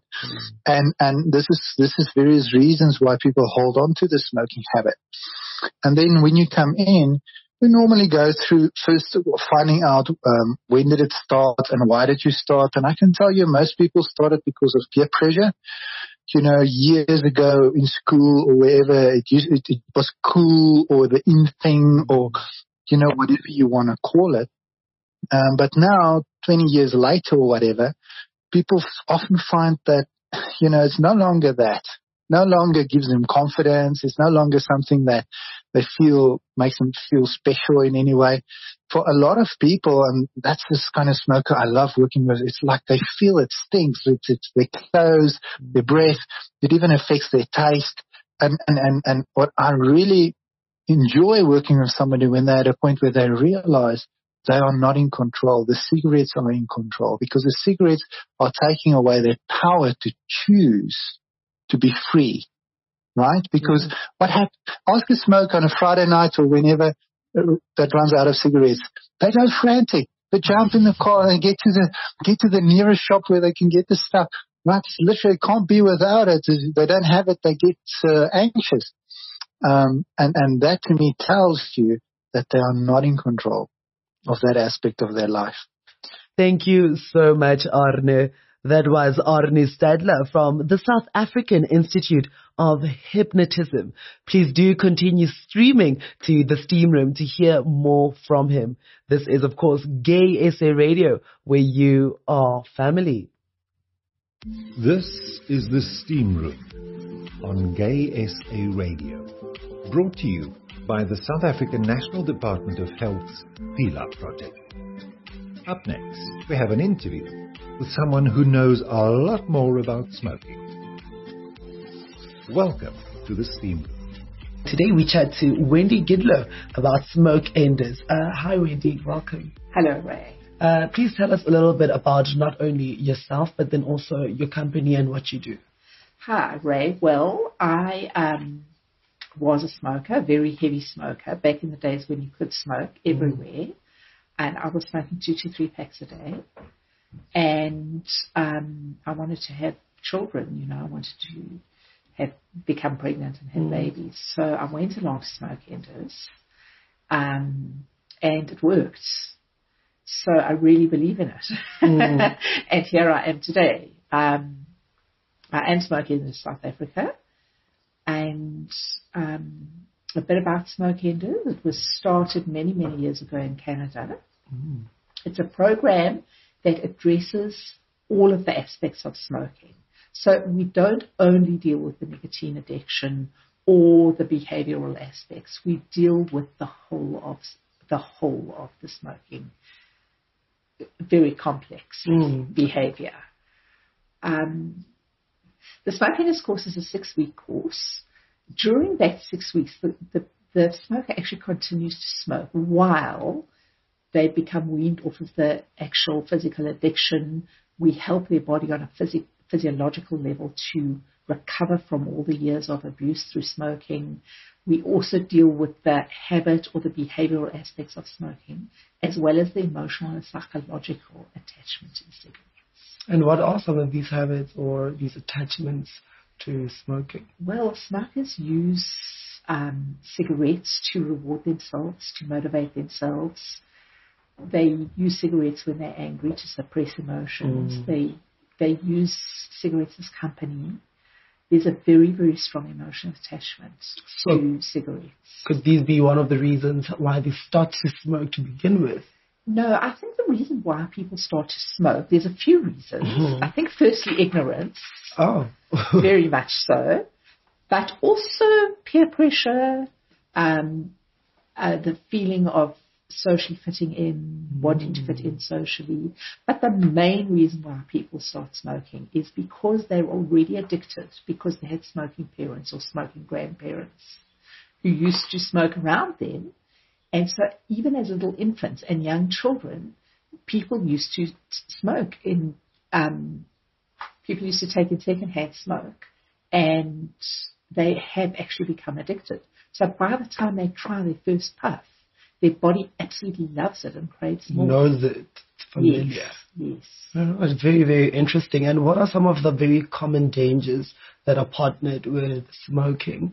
And this is various reasons why people hold on to the smoking habit. And then when you come in, we normally go through first finding out when did it start and why did you start. And I can tell you most people started because of peer pressure. You know, years ago in school or wherever, it was cool or the in thing or, you know, whatever you want to call it. But now, 20 years later or whatever, people often find that, you know, it's no longer that. No longer gives them confidence. It's no longer something that they feel makes them feel special in any way. For a lot of people, and that's this kind of smoker I love working with, it's like they feel it stinks. It's their clothes, their breath. It even affects their taste. And what I really enjoy working with somebody when they're at a point where they realize they are not in control. The cigarettes are in control because the cigarettes are taking away their power to choose to be free, right? Because what happens, ask a smoker on a Friday night or whenever that runs out of cigarettes, they go frantic. They jump in the car and get to the nearest shop where they can get the stuff. Right? Literally can't be without it. They don't have it, they get anxious. And that to me tells you that they are not in control of that aspect of their life. Thank you so much, Arne. That was Arne Stadler from the South African Institute of Hypnotism. Please do continue streaming to the Steam Room to hear more from him. This is, of course, Gay SA Radio, where you are family. This is the Steam Room on Gay SA Radio, brought to you by the South African National Department of Health's PILA project. Up next, we have an interview with someone who knows a lot more about smoking. Welcome to the Steam Room. Today we chat to Wendy Gidlow about smoke enders. Hi Wendy, welcome. Hello Ray. Please tell us a little bit about not only yourself but then also your company and what you do. Hi Ray. Well, I was a smoker, a very heavy smoker, back in the days when you could smoke everywhere. And I was smoking 2 to 3 packs a day. And I wanted to have children, you know, I wanted to become pregnant and have babies. So I went along to smoke enders, and it worked. So I really believe in it. And here I am today. I am smoking in South Africa. And a bit about smoke enders. It was started many, many years ago in Canada. It's a program that addresses all of the aspects of smoking. So we don't only deal with the nicotine addiction or the behavioral aspects. We deal with the whole of the smoking, very complex behavior. The smoking course is a 6-week course. During that 6 weeks, the smoker actually continues to smoke while they become weaned off of the actual physical addiction. We help their body on a physiological level to recover from all the years of abuse through smoking. We also deal with the habit or the behavioral aspects of smoking, as well as the emotional and psychological attachment to cigarettes. And what are some of these habits or these attachments to smoking? Well, smokers use cigarettes to reward themselves, to motivate themselves. They use cigarettes when they're angry to suppress emotions. They use cigarettes as company. There's a very, very strong emotional attachment to cigarettes. Could these be one of the reasons why they start to smoke to begin with? No, I think the reason why people start to smoke, there's a few reasons. I think firstly ignorance. Oh. Very much so. But also peer pressure, the feeling of socially fitting in, wanting to fit in socially. But the main reason why people start smoking is because they're already addicted, because they had smoking parents or smoking grandparents who used to smoke around them. And so even as little infants and young children, people used to smoke in, people used to take in secondhand smoke, and they have actually become addicted. So by the time they try their first puff, their body absolutely loves it and craves more. Knows it. It's familiar. Yes. Oh, it's very, very interesting. And what are some of the very common dangers that are partnered with smoking?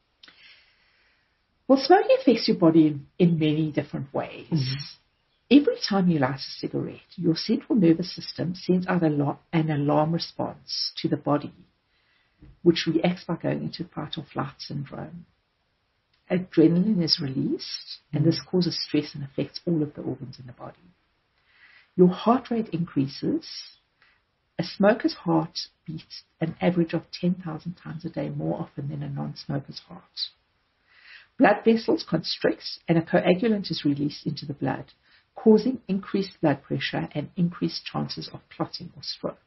Well, smoking affects your body in many different ways. Every time you light a cigarette, your central nervous system sends out an alarm response to the body, which reacts by going into fight or flight syndrome. Adrenaline is released, and this causes stress and affects all of the organs in the body. Your heart rate increases. A smoker's heart beats an average of 10,000 times a day more often than a non-smoker's heart. Blood vessels constrict, and a coagulant is released into the blood, causing increased blood pressure and increased chances of clotting or stroke.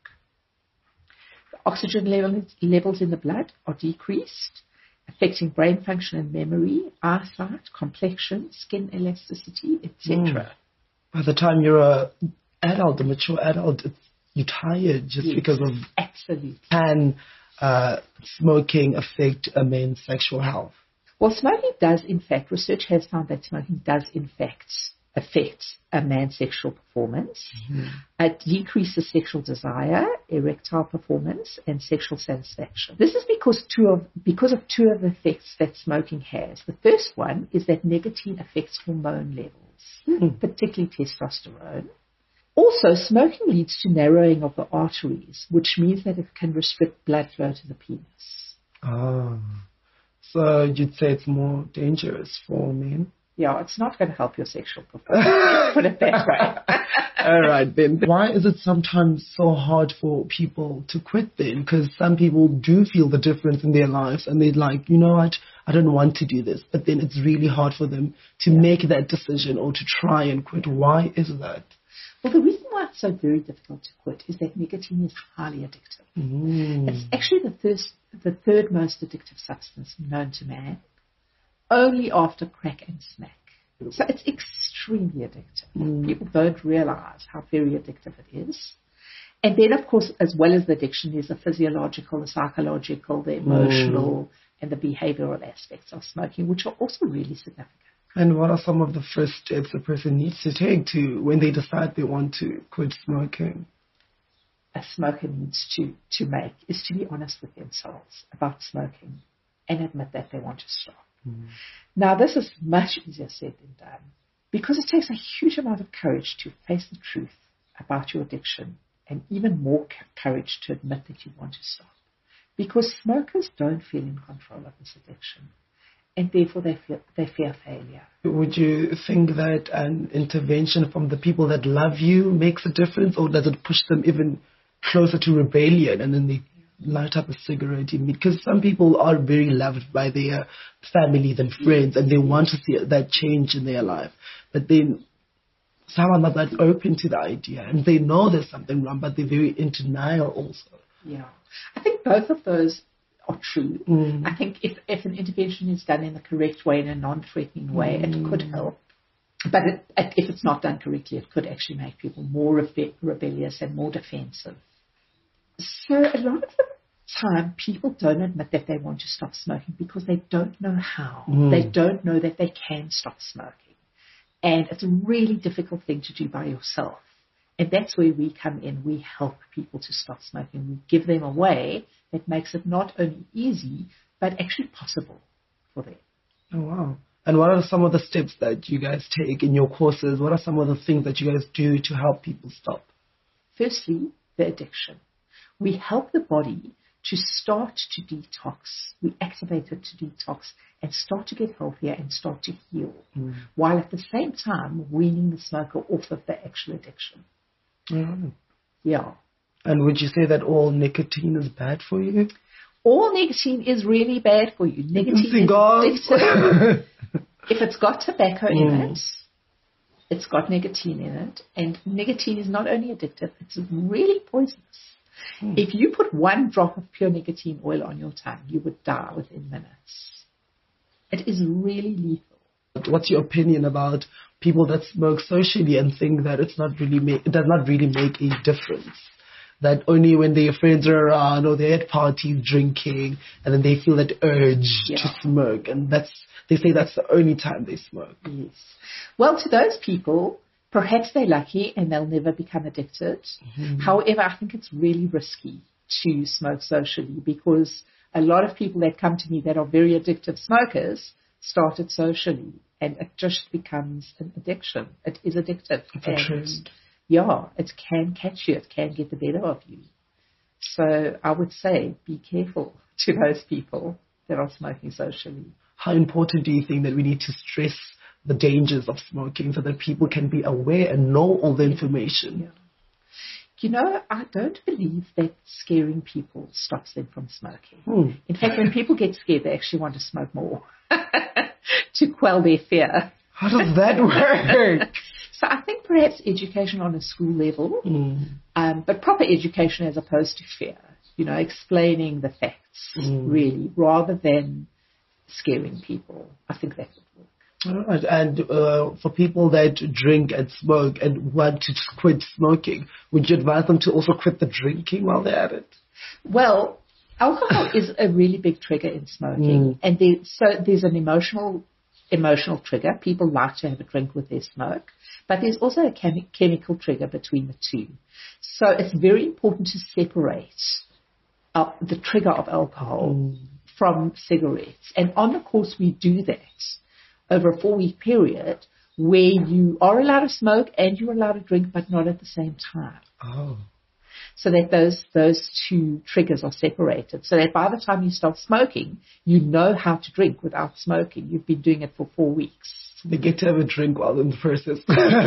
The oxygen levels in the blood are decreased, affecting brain function and memory, eyesight, complexion, skin elasticity, etc. By the time you're a mature adult, you're tired just because of... Absolutely. Can smoking affect a man's sexual health? Well, smoking does, in fact, research has found that smoking does, in fact, affect a man's sexual performance. It decreases sexual desire, erectile performance, and sexual satisfaction. This is because of two of the effects that smoking has. The first one is that nicotine affects hormone levels, particularly testosterone. Also, smoking leads to narrowing of the arteries, which means that it can restrict blood flow to the penis. So you'd say it's more dangerous for men? Yeah, it's not going to help your sexual performance. Put it that way. All right, then. Why is it sometimes so hard for people to quit then? Because some people do feel the difference in their lives and they're like, you know what, I don't want to do this. But then it's really hard for them to make that decision or to try and quit. Why is that? Well, the reason why it's so very difficult to quit is that nicotine is highly addictive. It's actually the third most addictive substance known to man, only after crack and smack. So it's extremely addictive. People don't realize how very addictive it is. And then, of course, as well as the addiction, there's the physiological, the psychological, the emotional, and the behavioral aspects of smoking, which are also really significant. And what are some of the first steps a person needs to take to when they decide they want to quit smoking? A smoker needs to make is to be honest with themselves about smoking and admit that they want to stop. Now, this is much easier said than done because it takes a huge amount of courage to face the truth about your addiction and even more courage to admit that you want to stop, because smokers don't feel in control of this addiction and therefore they fear failure. Would you think that an intervention from the people that love you makes a difference, or does it push them even closer to rebellion and then they light up a cigarette immediately? Because some people are very loved by their families and friends and they want to see that change in their life. But then some are not that open to the idea and they know there's something wrong, but they're very in denial also. Yeah. I think both of those are true. I think if an intervention is done in the correct way, in a non-threatening way, it could help. But if it's not done correctly, it could actually make people more rebellious and more defensive. So a lot of the time, people don't admit that they want to stop smoking because they don't know how. They don't know that they can stop smoking. And it's a really difficult thing to do by yourself. And that's where we come in. We help people to stop smoking. We give them a way that makes it not only easy, but actually possible for them. Oh, wow. And what are some of the steps that you guys take in your courses? What are some of the things that you guys do to help people stop? Firstly, the addiction. We help the body to start to detox. We activate it to detox and start to get healthier and start to heal, while at the same time weaning the smoker off of the actual addiction. Yeah. And would you say that all nicotine is bad for you? All nicotine is really bad for you. Nicotine is addictive. If it's got tobacco in it, It's got nicotine in it, and nicotine is not only addictive, it's really poisonous. If you put 1 drop of pure nicotine oil on your tongue, you would die within minutes. It is really lethal. What's your opinion about people that smoke socially and think that it does not really make a difference? That only when their friends are around or they're at parties drinking, and then they feel that urge to smoke, and they say that's the only time they smoke. Yes. Well, to those people, perhaps they're lucky and they'll never become addicted. However, I think it's really risky to smoke socially, because a lot of people that come to me that are very addictive smokers started socially, and it just becomes an addiction. It is addictive. Yeah, it can catch you. It can get the better of you. So I would say be careful to those people that are smoking socially. How important do you think that we need to stress the dangers of smoking so that people can be aware and know all the information? Yeah. You know, I don't believe that scaring people stops them from smoking. In fact, when people get scared, they actually want to smoke more to quell their fear. How does that work? So I think perhaps education on a school level, but proper education as opposed to fear, explaining the facts really, rather than scaring people. I think that would work. All right. And for people that drink and smoke and want to quit smoking, would you advise them to also quit the drinking while they're at it? Well, alcohol is a really big trigger in smoking. And there's an emotional trigger. People like to have a drink with their smoke. But there's also a chemical trigger between the two. So it's very important to separate the trigger of alcohol from cigarettes. And on the course, we do that over a 4-week period where you are allowed to smoke and you're allowed to drink, but not at the same time. So that those two triggers are separated. So that by the time you start smoking, you know how to drink without smoking. You've been doing it for 4 weeks. They get to have a drink while in the process.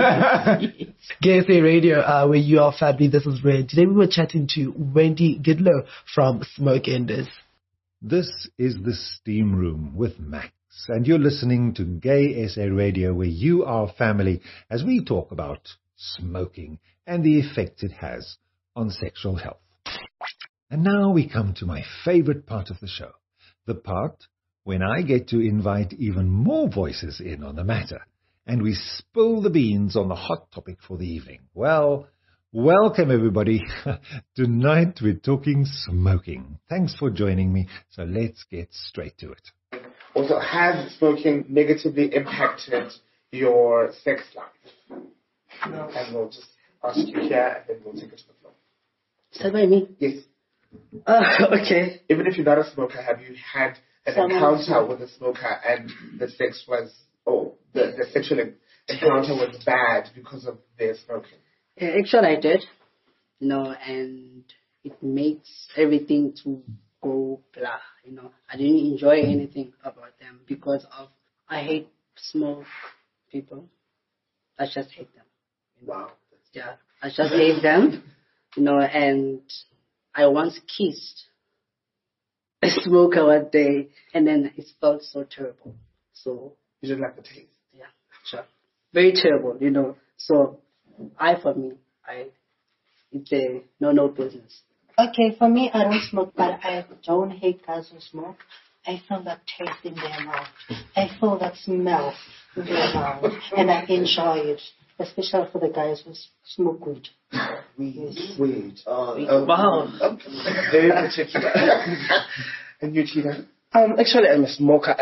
GSA Radio, where you are family, this is Red. Today we were chatting to Wendy Gidlow from Smoke Enders. This is the Steam Room with Max, and you're listening to Gay SA Radio, where you are family, as we talk about smoking and the effects it has on sexual health. And now we come to my favorite part of the show, the part when I get to invite even more voices in on the matter, and we spill the beans on the hot topic for the evening. Well, welcome everybody. Tonight we're talking smoking. Thanks for joining me. So let's get straight to it. Also, has smoking negatively impacted your sex life? No. And we'll just ask you here, and then we'll take it to the floor. So by me? Yes. Okay. Even if you're not a smoker, have you had an encounter with a smoker and the sex was, the sexual encounter was bad because of their smoking? Yeah, actually I did, and it makes everything to go blah, I didn't enjoy anything about them because I hate smoke people. I just hate them. Wow. Yeah, I just hate them, and I once kissed a smoker one day, and then it felt so terrible. So you didn't like the taste? Yeah, sure. Very terrible, So for me, it's a no business. Okay, for me, I don't smoke, but I don't hate guys who smoke. I feel that taste in their mouth. I feel that smell in their mouth, and I enjoy it, especially for the guys who smoke weed. Weed. Wow. Very particular. And you, Tina? Actually, I'm a smoker.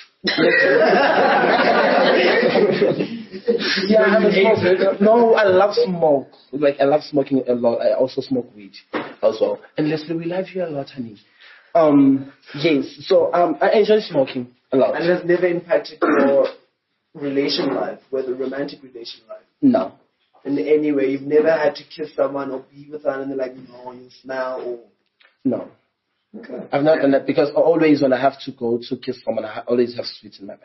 Yeah, I'm a smoker. No, I love smoke. I love smoking a lot. I also smoke weed also. And Leslie, we love you a lot, honey. Yes. So I enjoy smoking a lot. And has never impacted your relation life, whether romantic relation life? No. In any way, you've never had to kiss someone or be with someone and they're like, no, you smell, or... No. Okay. I've not done that because always when I have to go to kiss someone, I always have sweets in my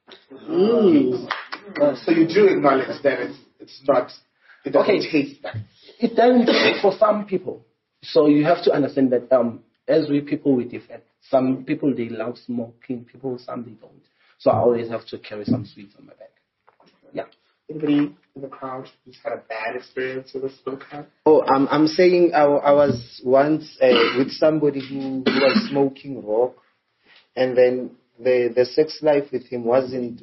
bag. So you do acknowledge that it doesn't taste that. It doesn't taste for some people. So you have to understand that as we people with different, some people they love smoking, some they don't. So I always have to carry some sweets in my bag. Yeah. Anybody in the crowd who's had a bad experience with a smoker? Oh, I'm saying I was once with somebody who was smoking rock, and then the sex life with him wasn't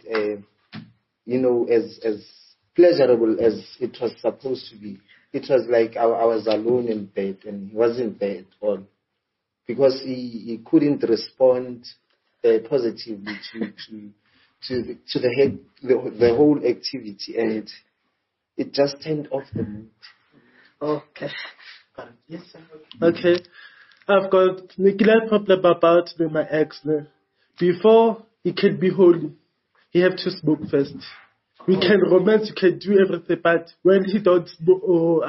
as pleasurable as it was supposed to be. It was like I was alone in bed and he wasn't there at all, because he couldn't respond positively to the whole activity, and it just turned off the mood. Okay. Yes, sir. Okay. I've got a problem about my ex. Before he can be holy, he have to smoke first. We can romance, you can do everything, but when he don't smoke,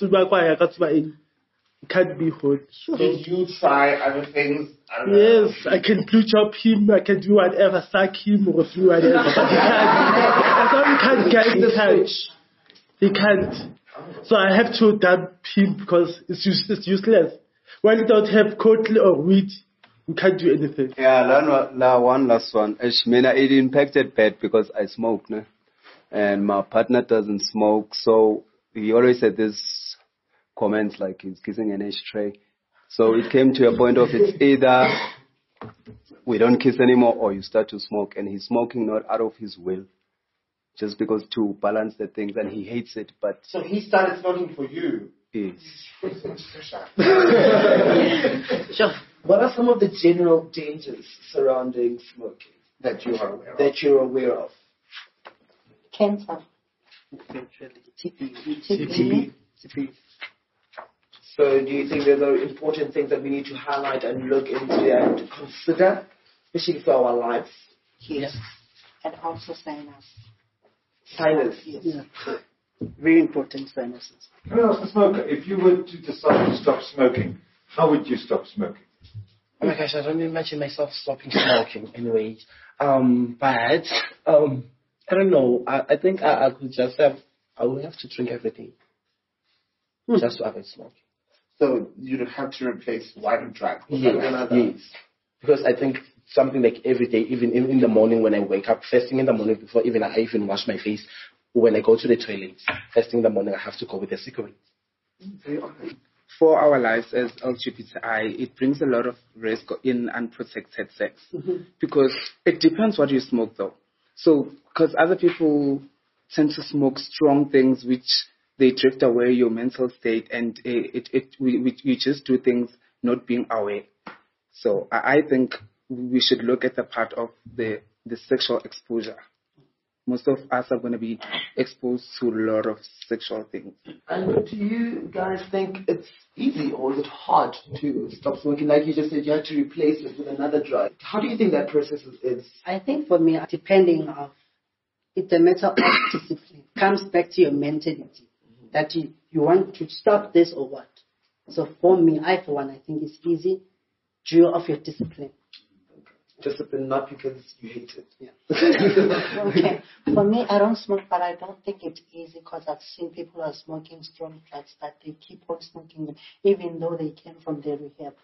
he can't be holy. So did you try other things? Yes, I can blue chop him, I can do whatever, suck him or do whatever, but he can't. He can't. So I have to dump him because it's useless. When you don't have coatl or weed, you can't do anything. Yeah, one last one. It impacted bad because I smoke, no? And my partner doesn't smoke, so he always had this comments like he's kissing an ashtray. So it came to a point of it's either we don't kiss anymore or you start to smoke, and he's smoking not out of his will, just because to balance the things, and he hates it. But so he started smoking for you. Yes. Sure. What are some of the general dangers surrounding smoking that you're aware of? Cancer. TB. So do you think there's important things that we need to highlight and look into and consider, especially for our lives? Yes. And also sinus. Sinus. Yes. Yeah. Very important sinuses. Can I ask the smoker, if you were to decide to stop smoking, how would you stop smoking? Oh my gosh, I don't imagine myself stopping smoking anyway. But I don't know. I think I could just I would have to drink every day just to avoid smoking. So you'd have to replace wine and drugs. Yes. Because I think something like every day, even in the morning when I wake up, first thing in the morning before I even wash my face, when I go to the toilet, first thing in the morning I have to go with a cigarette. For our lives as LGBTI, it brings a lot of risk in unprotected sex. Mm-hmm. Because it depends what you smoke though. So, because other people tend to smoke strong things which they drift away your mental state, and we just do things not being aware. So I think we should look at the part of the sexual exposure. Most of us are going to be exposed to a lot of sexual things. And do you guys think it's easy or is it hard to stop smoking? Like you just said, you had to replace it with another drug. How do you think that process is? I think for me, depending on, it's a matter of discipline. It comes back to your mentality, that you want to stop this or what. So for me, I think it's easy due of your discipline. Discipline, not because you hate it. Yeah. Okay. For me, I don't smoke, but I don't think it's easy because I've seen people who are smoking strong drugs that they keep on smoking them, even though they came from their rehab.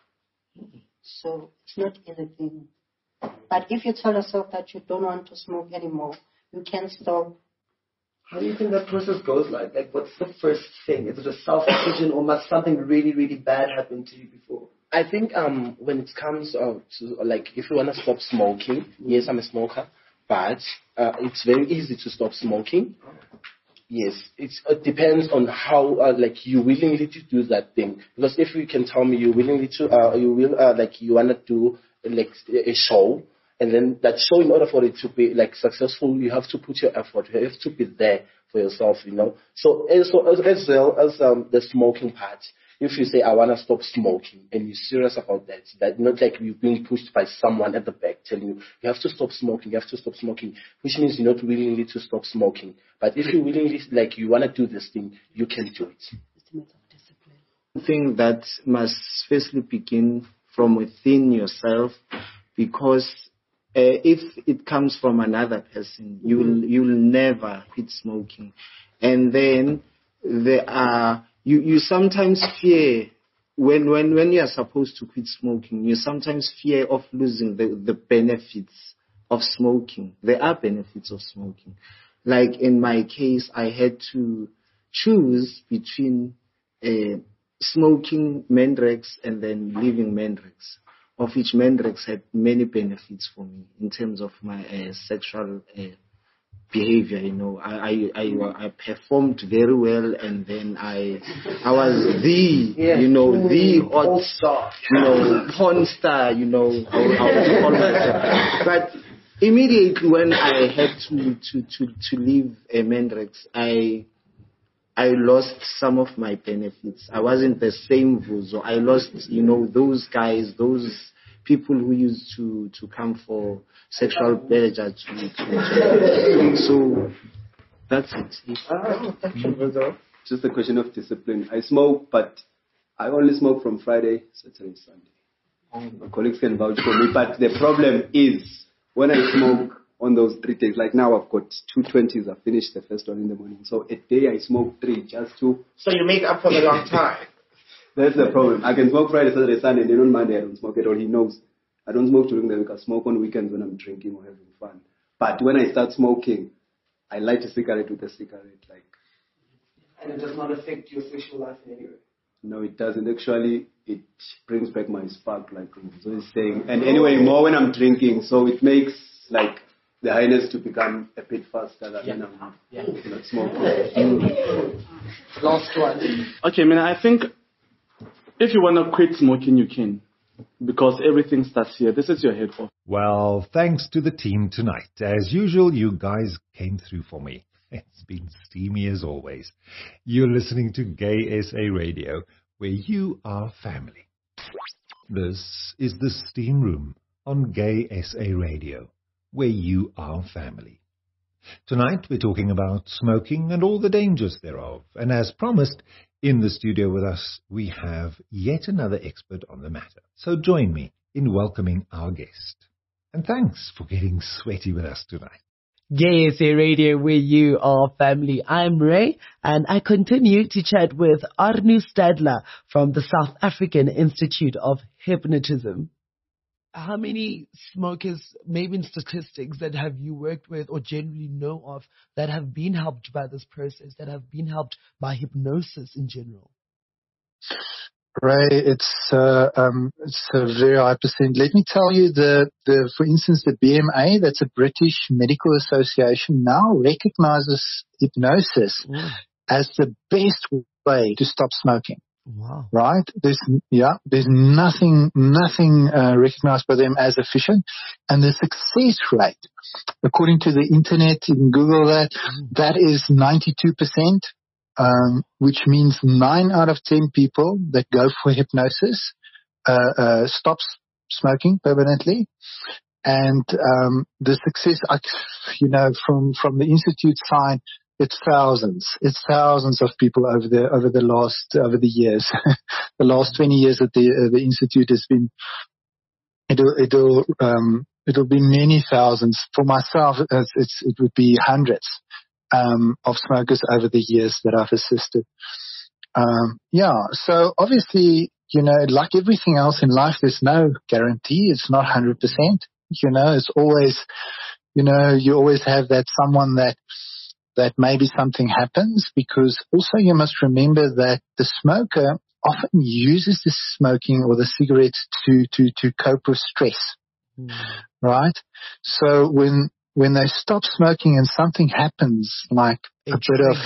So it's not easy thing. But if you tell yourself that you don't want to smoke anymore, you can stop. How do you think that process goes like? Like, what's the first thing? Is it a self-decision or must something really, really bad happen to you before? I think when it comes to, like, if you want to stop smoking, yes, I'm a smoker, but it's very easy to stop smoking. Yes, it depends on how, like, you willingly to do that thing. Because if you can tell me you willingly to, you want to do, like, a show, and then that show, in order for it to be, like, successful, you have to put your effort. You have to be there for yourself, you know. So as well as the smoking part, if you say, I want to stop smoking, and you're serious about that not like you're being pushed by someone at the back telling you, you have to stop smoking, which means you're not willingly to stop smoking. But if you willingly, like, you want to do this thing, you can do it. I think that must firstly begin from within yourself, because if it comes from another person, you will never quit smoking. And then there are, you sometimes fear when you are supposed to quit smoking, you sometimes fear of losing the benefits of smoking. There are benefits of smoking, Like in my case, I had to choose between smoking Mandrex and then leaving Mandrex, of which Mandrex had many benefits for me in terms of my sexual behavior. You know, I performed very well, and then I was the hot star, porn star, I would call myself. But immediately when I had to leave Mandrex, I lost some of my benefits. I wasn't the same Vuzo. I lost, those guys, those people who used to come for sexual pleasure. So that's it. Just a question of discipline. I smoke, but I only smoke from Friday, Saturday, Sunday. My colleagues can vouch for me, but the problem is when I smoke on those 3 days, like now I've got 2 20s, I finished the first one in the morning. So a day I smoke 3 just to... So you make up for the long time. That's the problem. I can smoke Friday, Saturday, Sunday, and then on Monday I don't smoke at all. He knows. I don't smoke during the week. I smoke on weekends when I'm drinking or having fun. But when I start smoking, I light a cigarette with a cigarette. And it does not affect your sexual life in any way? No, it doesn't. Actually, it brings back my spark, like so he's saying. And anyway, more when I'm drinking. So it makes, the highness to become a bit faster than when I'm not smoking. Last one. Okay, I think if you want to quit smoking, you can. Because everything starts here. This is your head off. Well, thanks to the team tonight. As usual, you guys came through for me. It's been steamy as always. You're listening to Gay SA Radio, where you are family. This is the Steam Room on Gay SA Radio, where you are family. Tonight we're talking about smoking and all the dangers thereof. And as promised, in the studio with us, we have yet another expert on the matter. So join me in welcoming our guest. And thanks for getting sweaty with us tonight. Gay SA Radio, where you are family. I'm Ray, and I continue to chat with Arno Stadler from the South African Institute of Hypnotism. How many smokers, maybe in statistics, that have you worked with or generally know of that have been helped by this process, that have been helped by hypnosis in general? Ray, it's a very high percent. Let me tell you, for instance, the BMA, that's a British Medical Association, now recognizes hypnosis as the best way to stop smoking. Wow. Right? There's nothing recognized by them as efficient. And the success rate, according to the internet, you can Google that is 92%, which means 9 out of 10 people that go for hypnosis, stops smoking permanently. And, the success, from the Institute side, it's thousands of people over the years. The last 20 years that the Institute has been, it'll be many thousands. For myself, it would be hundreds, of smokers over the years that I've assisted. So obviously, like everything else in life, there's no guarantee. It's not 100%. It's always, you always have that someone that maybe something happens, because also you must remember that the smoker often uses the smoking or the cigarettes to cope with stress, right? So when they stop smoking and something happens, like a bit of,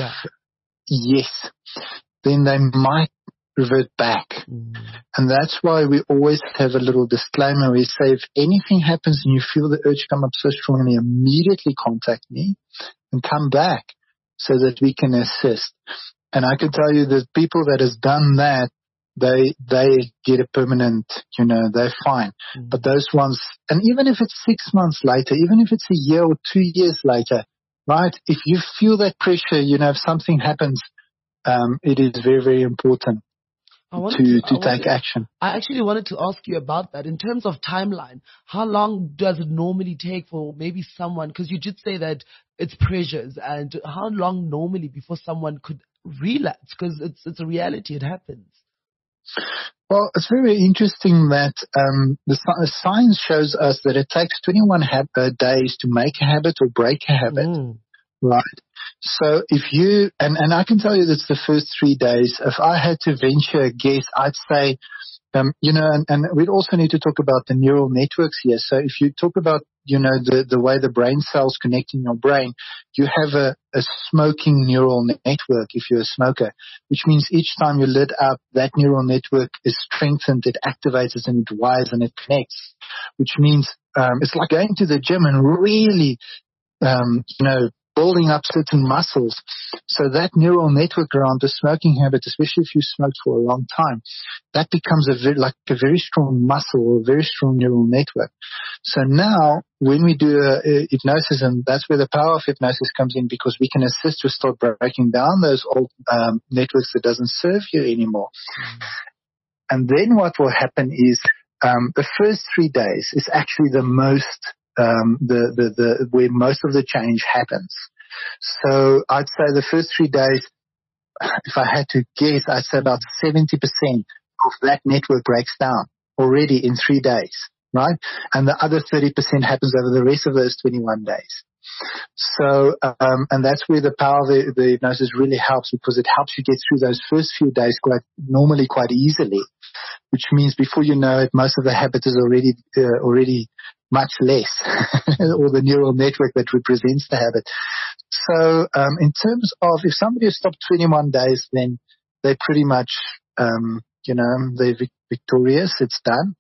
then they might revert back. And that's why we always have a little disclaimer. We say, if anything happens and you feel the urge come up so strongly, immediately contact me and come back so that we can assist. And I can tell you that people that has done that, they get a permanent, they're fine. But those ones, and even if it's 6 months later, even if it's a year or 2 years later, right? If you feel that pressure, if something happens, it is very, very important to take action. I actually wanted to ask you about that. In terms of timeline, how long does it normally take for maybe someone, because you did say that it's pressures, and how long normally before someone could relapse? Because it's a reality, it happens. Well, it's very interesting that the science shows us that it takes 21 days to make a habit or break a habit, Right. So if you, and I can tell you that's the first 3 days, if I had to venture a guess, I'd say, and we'd also need to talk about the neural networks here. So if you talk about, the way the brain cells connect in your brain, you have a smoking neural network if you're a smoker, which means each time you lit up, that neural network is strengthened, it activates and it wires and it connects, which means it's like going to the gym and really, building up certain muscles. So that neural network around the smoking habit, especially if you smoked for a long time, that becomes a very strong muscle or a very strong neural network. So now when we do hypnosis, and that's where the power of hypnosis comes in, because we can assist to start breaking down those old networks that doesn't serve you anymore. And then what will happen is the first 3 days is actually the most where most of the change happens. So I'd say the first 3 days, if I had to guess, I'd say about 70% of that network breaks down already in 3 days, right? And the other 30% happens over the rest of those 21 days. So, and that's where the power of the hypnosis really helps, because it helps you get through those first few days quite easily, which means before you know it, most of the habit is already much less, or the neural network that represents the habit. So, in terms of if somebody has stopped 21 days, then they're pretty much, they're victorious. It's done.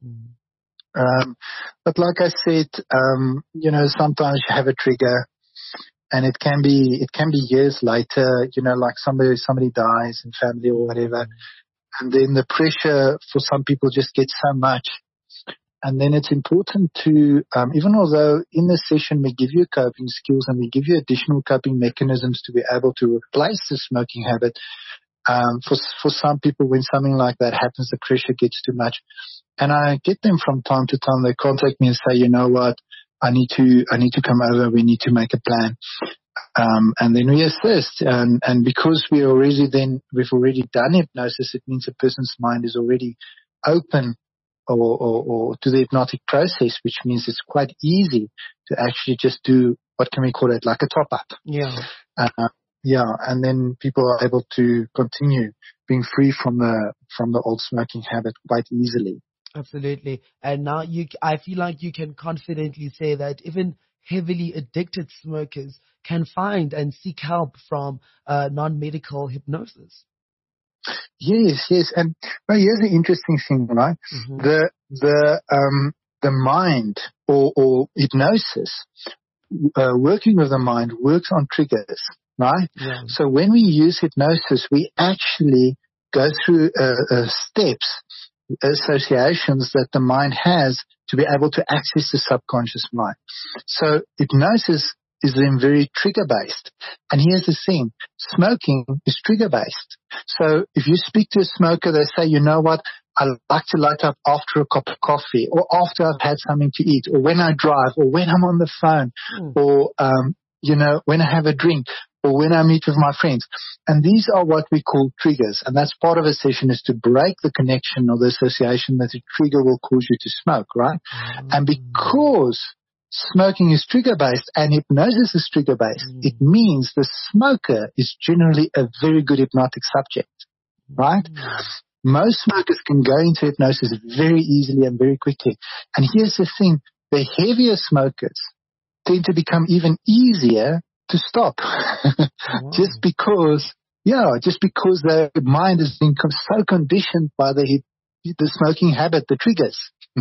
But like I said, sometimes you have a trigger, and it can be years later, like somebody dies in family or whatever. And then the pressure for some people just gets so much. And then it's important to, even although in the session we give you coping skills and we give you additional coping mechanisms to be able to replace the smoking habit, for some people when something like that happens, the pressure gets too much. And I get them from time to time, they contact me and say, you know what, I need to come over, we need to make a plan. And then we assist. And because we've already done hypnosis, it means a person's mind is already open or to the hypnotic process, which means it's quite easy to actually just do, what can we call it, like a top up. Yeah. And then people are able to continue being free from the old smoking habit quite easily. Absolutely. And now I feel like you can confidently say that even heavily addicted smokers can find and seek help from non-medical hypnosis. Yes. And well, here's the interesting thing, right? Mm-hmm. The mind or hypnosis, working with the mind works on triggers, right? Yeah. So when we use hypnosis, we actually go through steps, associations that the mind has to be able to access the subconscious mind. So hypnosis is then very trigger-based. And here's the thing, smoking is trigger-based. So if you speak to a smoker, they say, you know what, I like to light up after a cup of coffee, or after I've had something to eat, or when I drive, or when I'm on the phone, or, when I have a drink, or when I meet with my friends. And these are what we call triggers. And that's part of a session, is to break the connection or the association that a trigger will cause you to smoke, right? And because smoking is trigger-based and hypnosis is trigger-based, it means the smoker is generally a very good hypnotic subject, right? Most smokers can go into hypnosis very easily and very quickly. And here's the thing, the heavier smokers tend to become even easier to stop. Just because their mind has been so conditioned by the smoking habit, the triggers.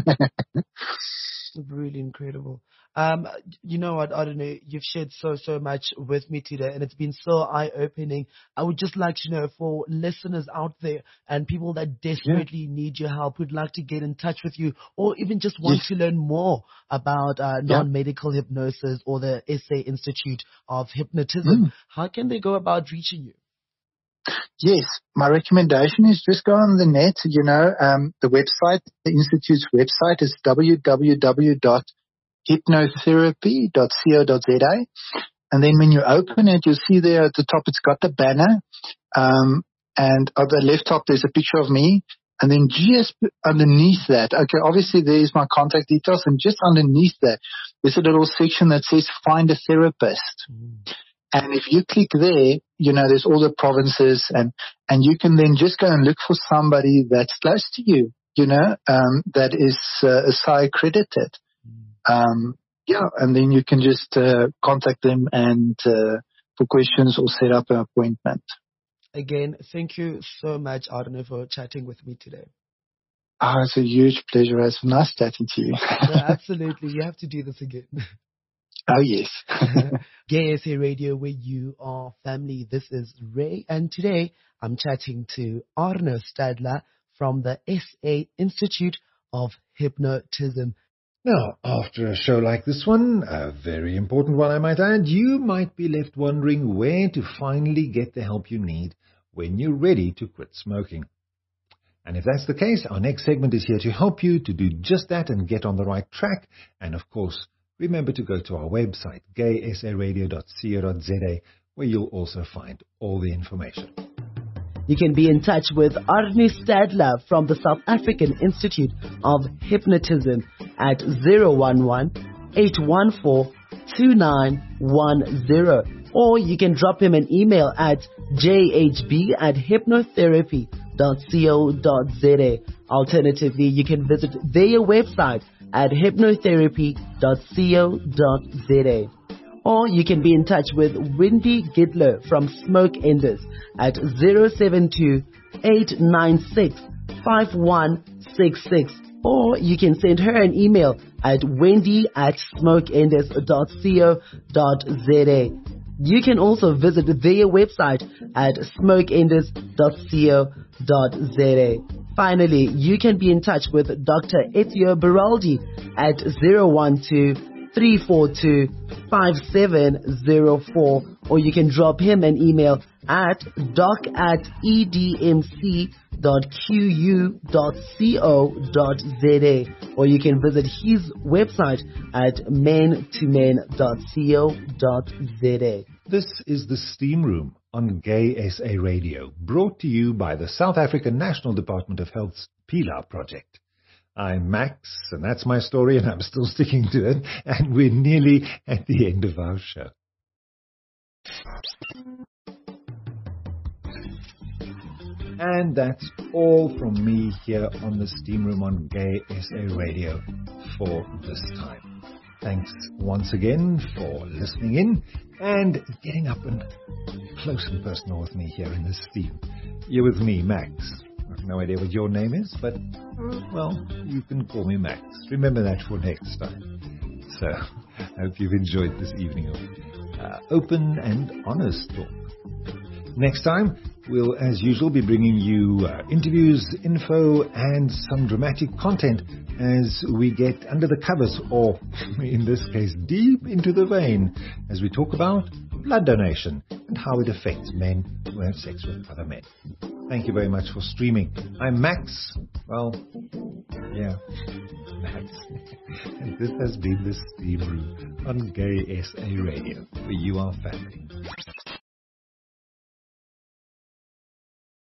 Really incredible. You know what, I don't know, you've shared so much with me today, and it's been so eye-opening. I would just like to know, for listeners out there and people that desperately need your help, who'd like to get in touch with you, or even just want to learn more about non-medical hypnosis or the SA Institute of Hypnotism, how can they go about reaching you? Yes, my recommendation is just go on the net. The website, the Institute's website is www.hypnotherapy.co.za. And then when you open it, you'll see there at the top, it's got the banner. And at the left top, there's a picture of me. And then just underneath that, okay, obviously there's my contact details. And just underneath that, there's a little section that says find a therapist. And if you click there, there's all the provinces and you can then just go and look for somebody that's close to you, that is SAI accredited. And then you can just contact them and for questions or set up an appointment. Again, thank you so much, Arno, for chatting with me today. It's a huge pleasure. It's nice chatting to you. No, absolutely. You have to do this again. Oh, yes. Gay SA Radio, where you are family. This is Ray, and today I'm chatting to Arno Stadler from the SA Institute of Hypnotism. Now, after a show like this one, a very important one I might add, you might be left wondering where to finally get the help you need when you're ready to quit smoking. And if that's the case, our next segment is here to help you to do just that and get on the right track. And of course, remember to go to our website, gaysaradio.co.za, where you'll also find all the information. You can be in touch with Arno Stadler from the South African Institute of Hypnotism at 011-814-2910. Or you can drop him an email at jhb@hypnotherapy.co.za. Alternatively, you can visit their website at hypnotherapy.co.za. Or you can be in touch with Wendy Gidler from Smoke Enders at 072-896-5166. Or you can send her an email at wendy@smokeenders.co.za. You can also visit their website at smokeenders.co.za. Finally, you can be in touch with Dr. Ezio Beraldi at 012-342-5704, or you can drop him an email at doc@edmc.qu.co.za, or you can visit his website at men2men.co.za. This is the Steam Room on Gay SA Radio, brought to you by the South African National Department of Health's PILA project. I'm Max, and that's my story, and I'm still sticking to it, and we're nearly at the end of our show. And that's all from me here on the Steam Room on Gay SA Radio for this time. Thanks once again for listening in and getting up and close and personal with me here in this theme. You're with me, Max. I have no idea what your name is, but, well, you can call me Max. Remember that for next time. So, I hope you've enjoyed this evening of open and honest talk. Next time, we'll, as usual, be bringing you interviews, info, and some dramatic content as we get under the covers, or in this case, deep into the vein, as we talk about blood donation and how it affects men who have sex with other men. Thank you very much for streaming. I'm Max. Well, yeah, Max. And this has been the Steam Room on Gay SA Radio, where you are family.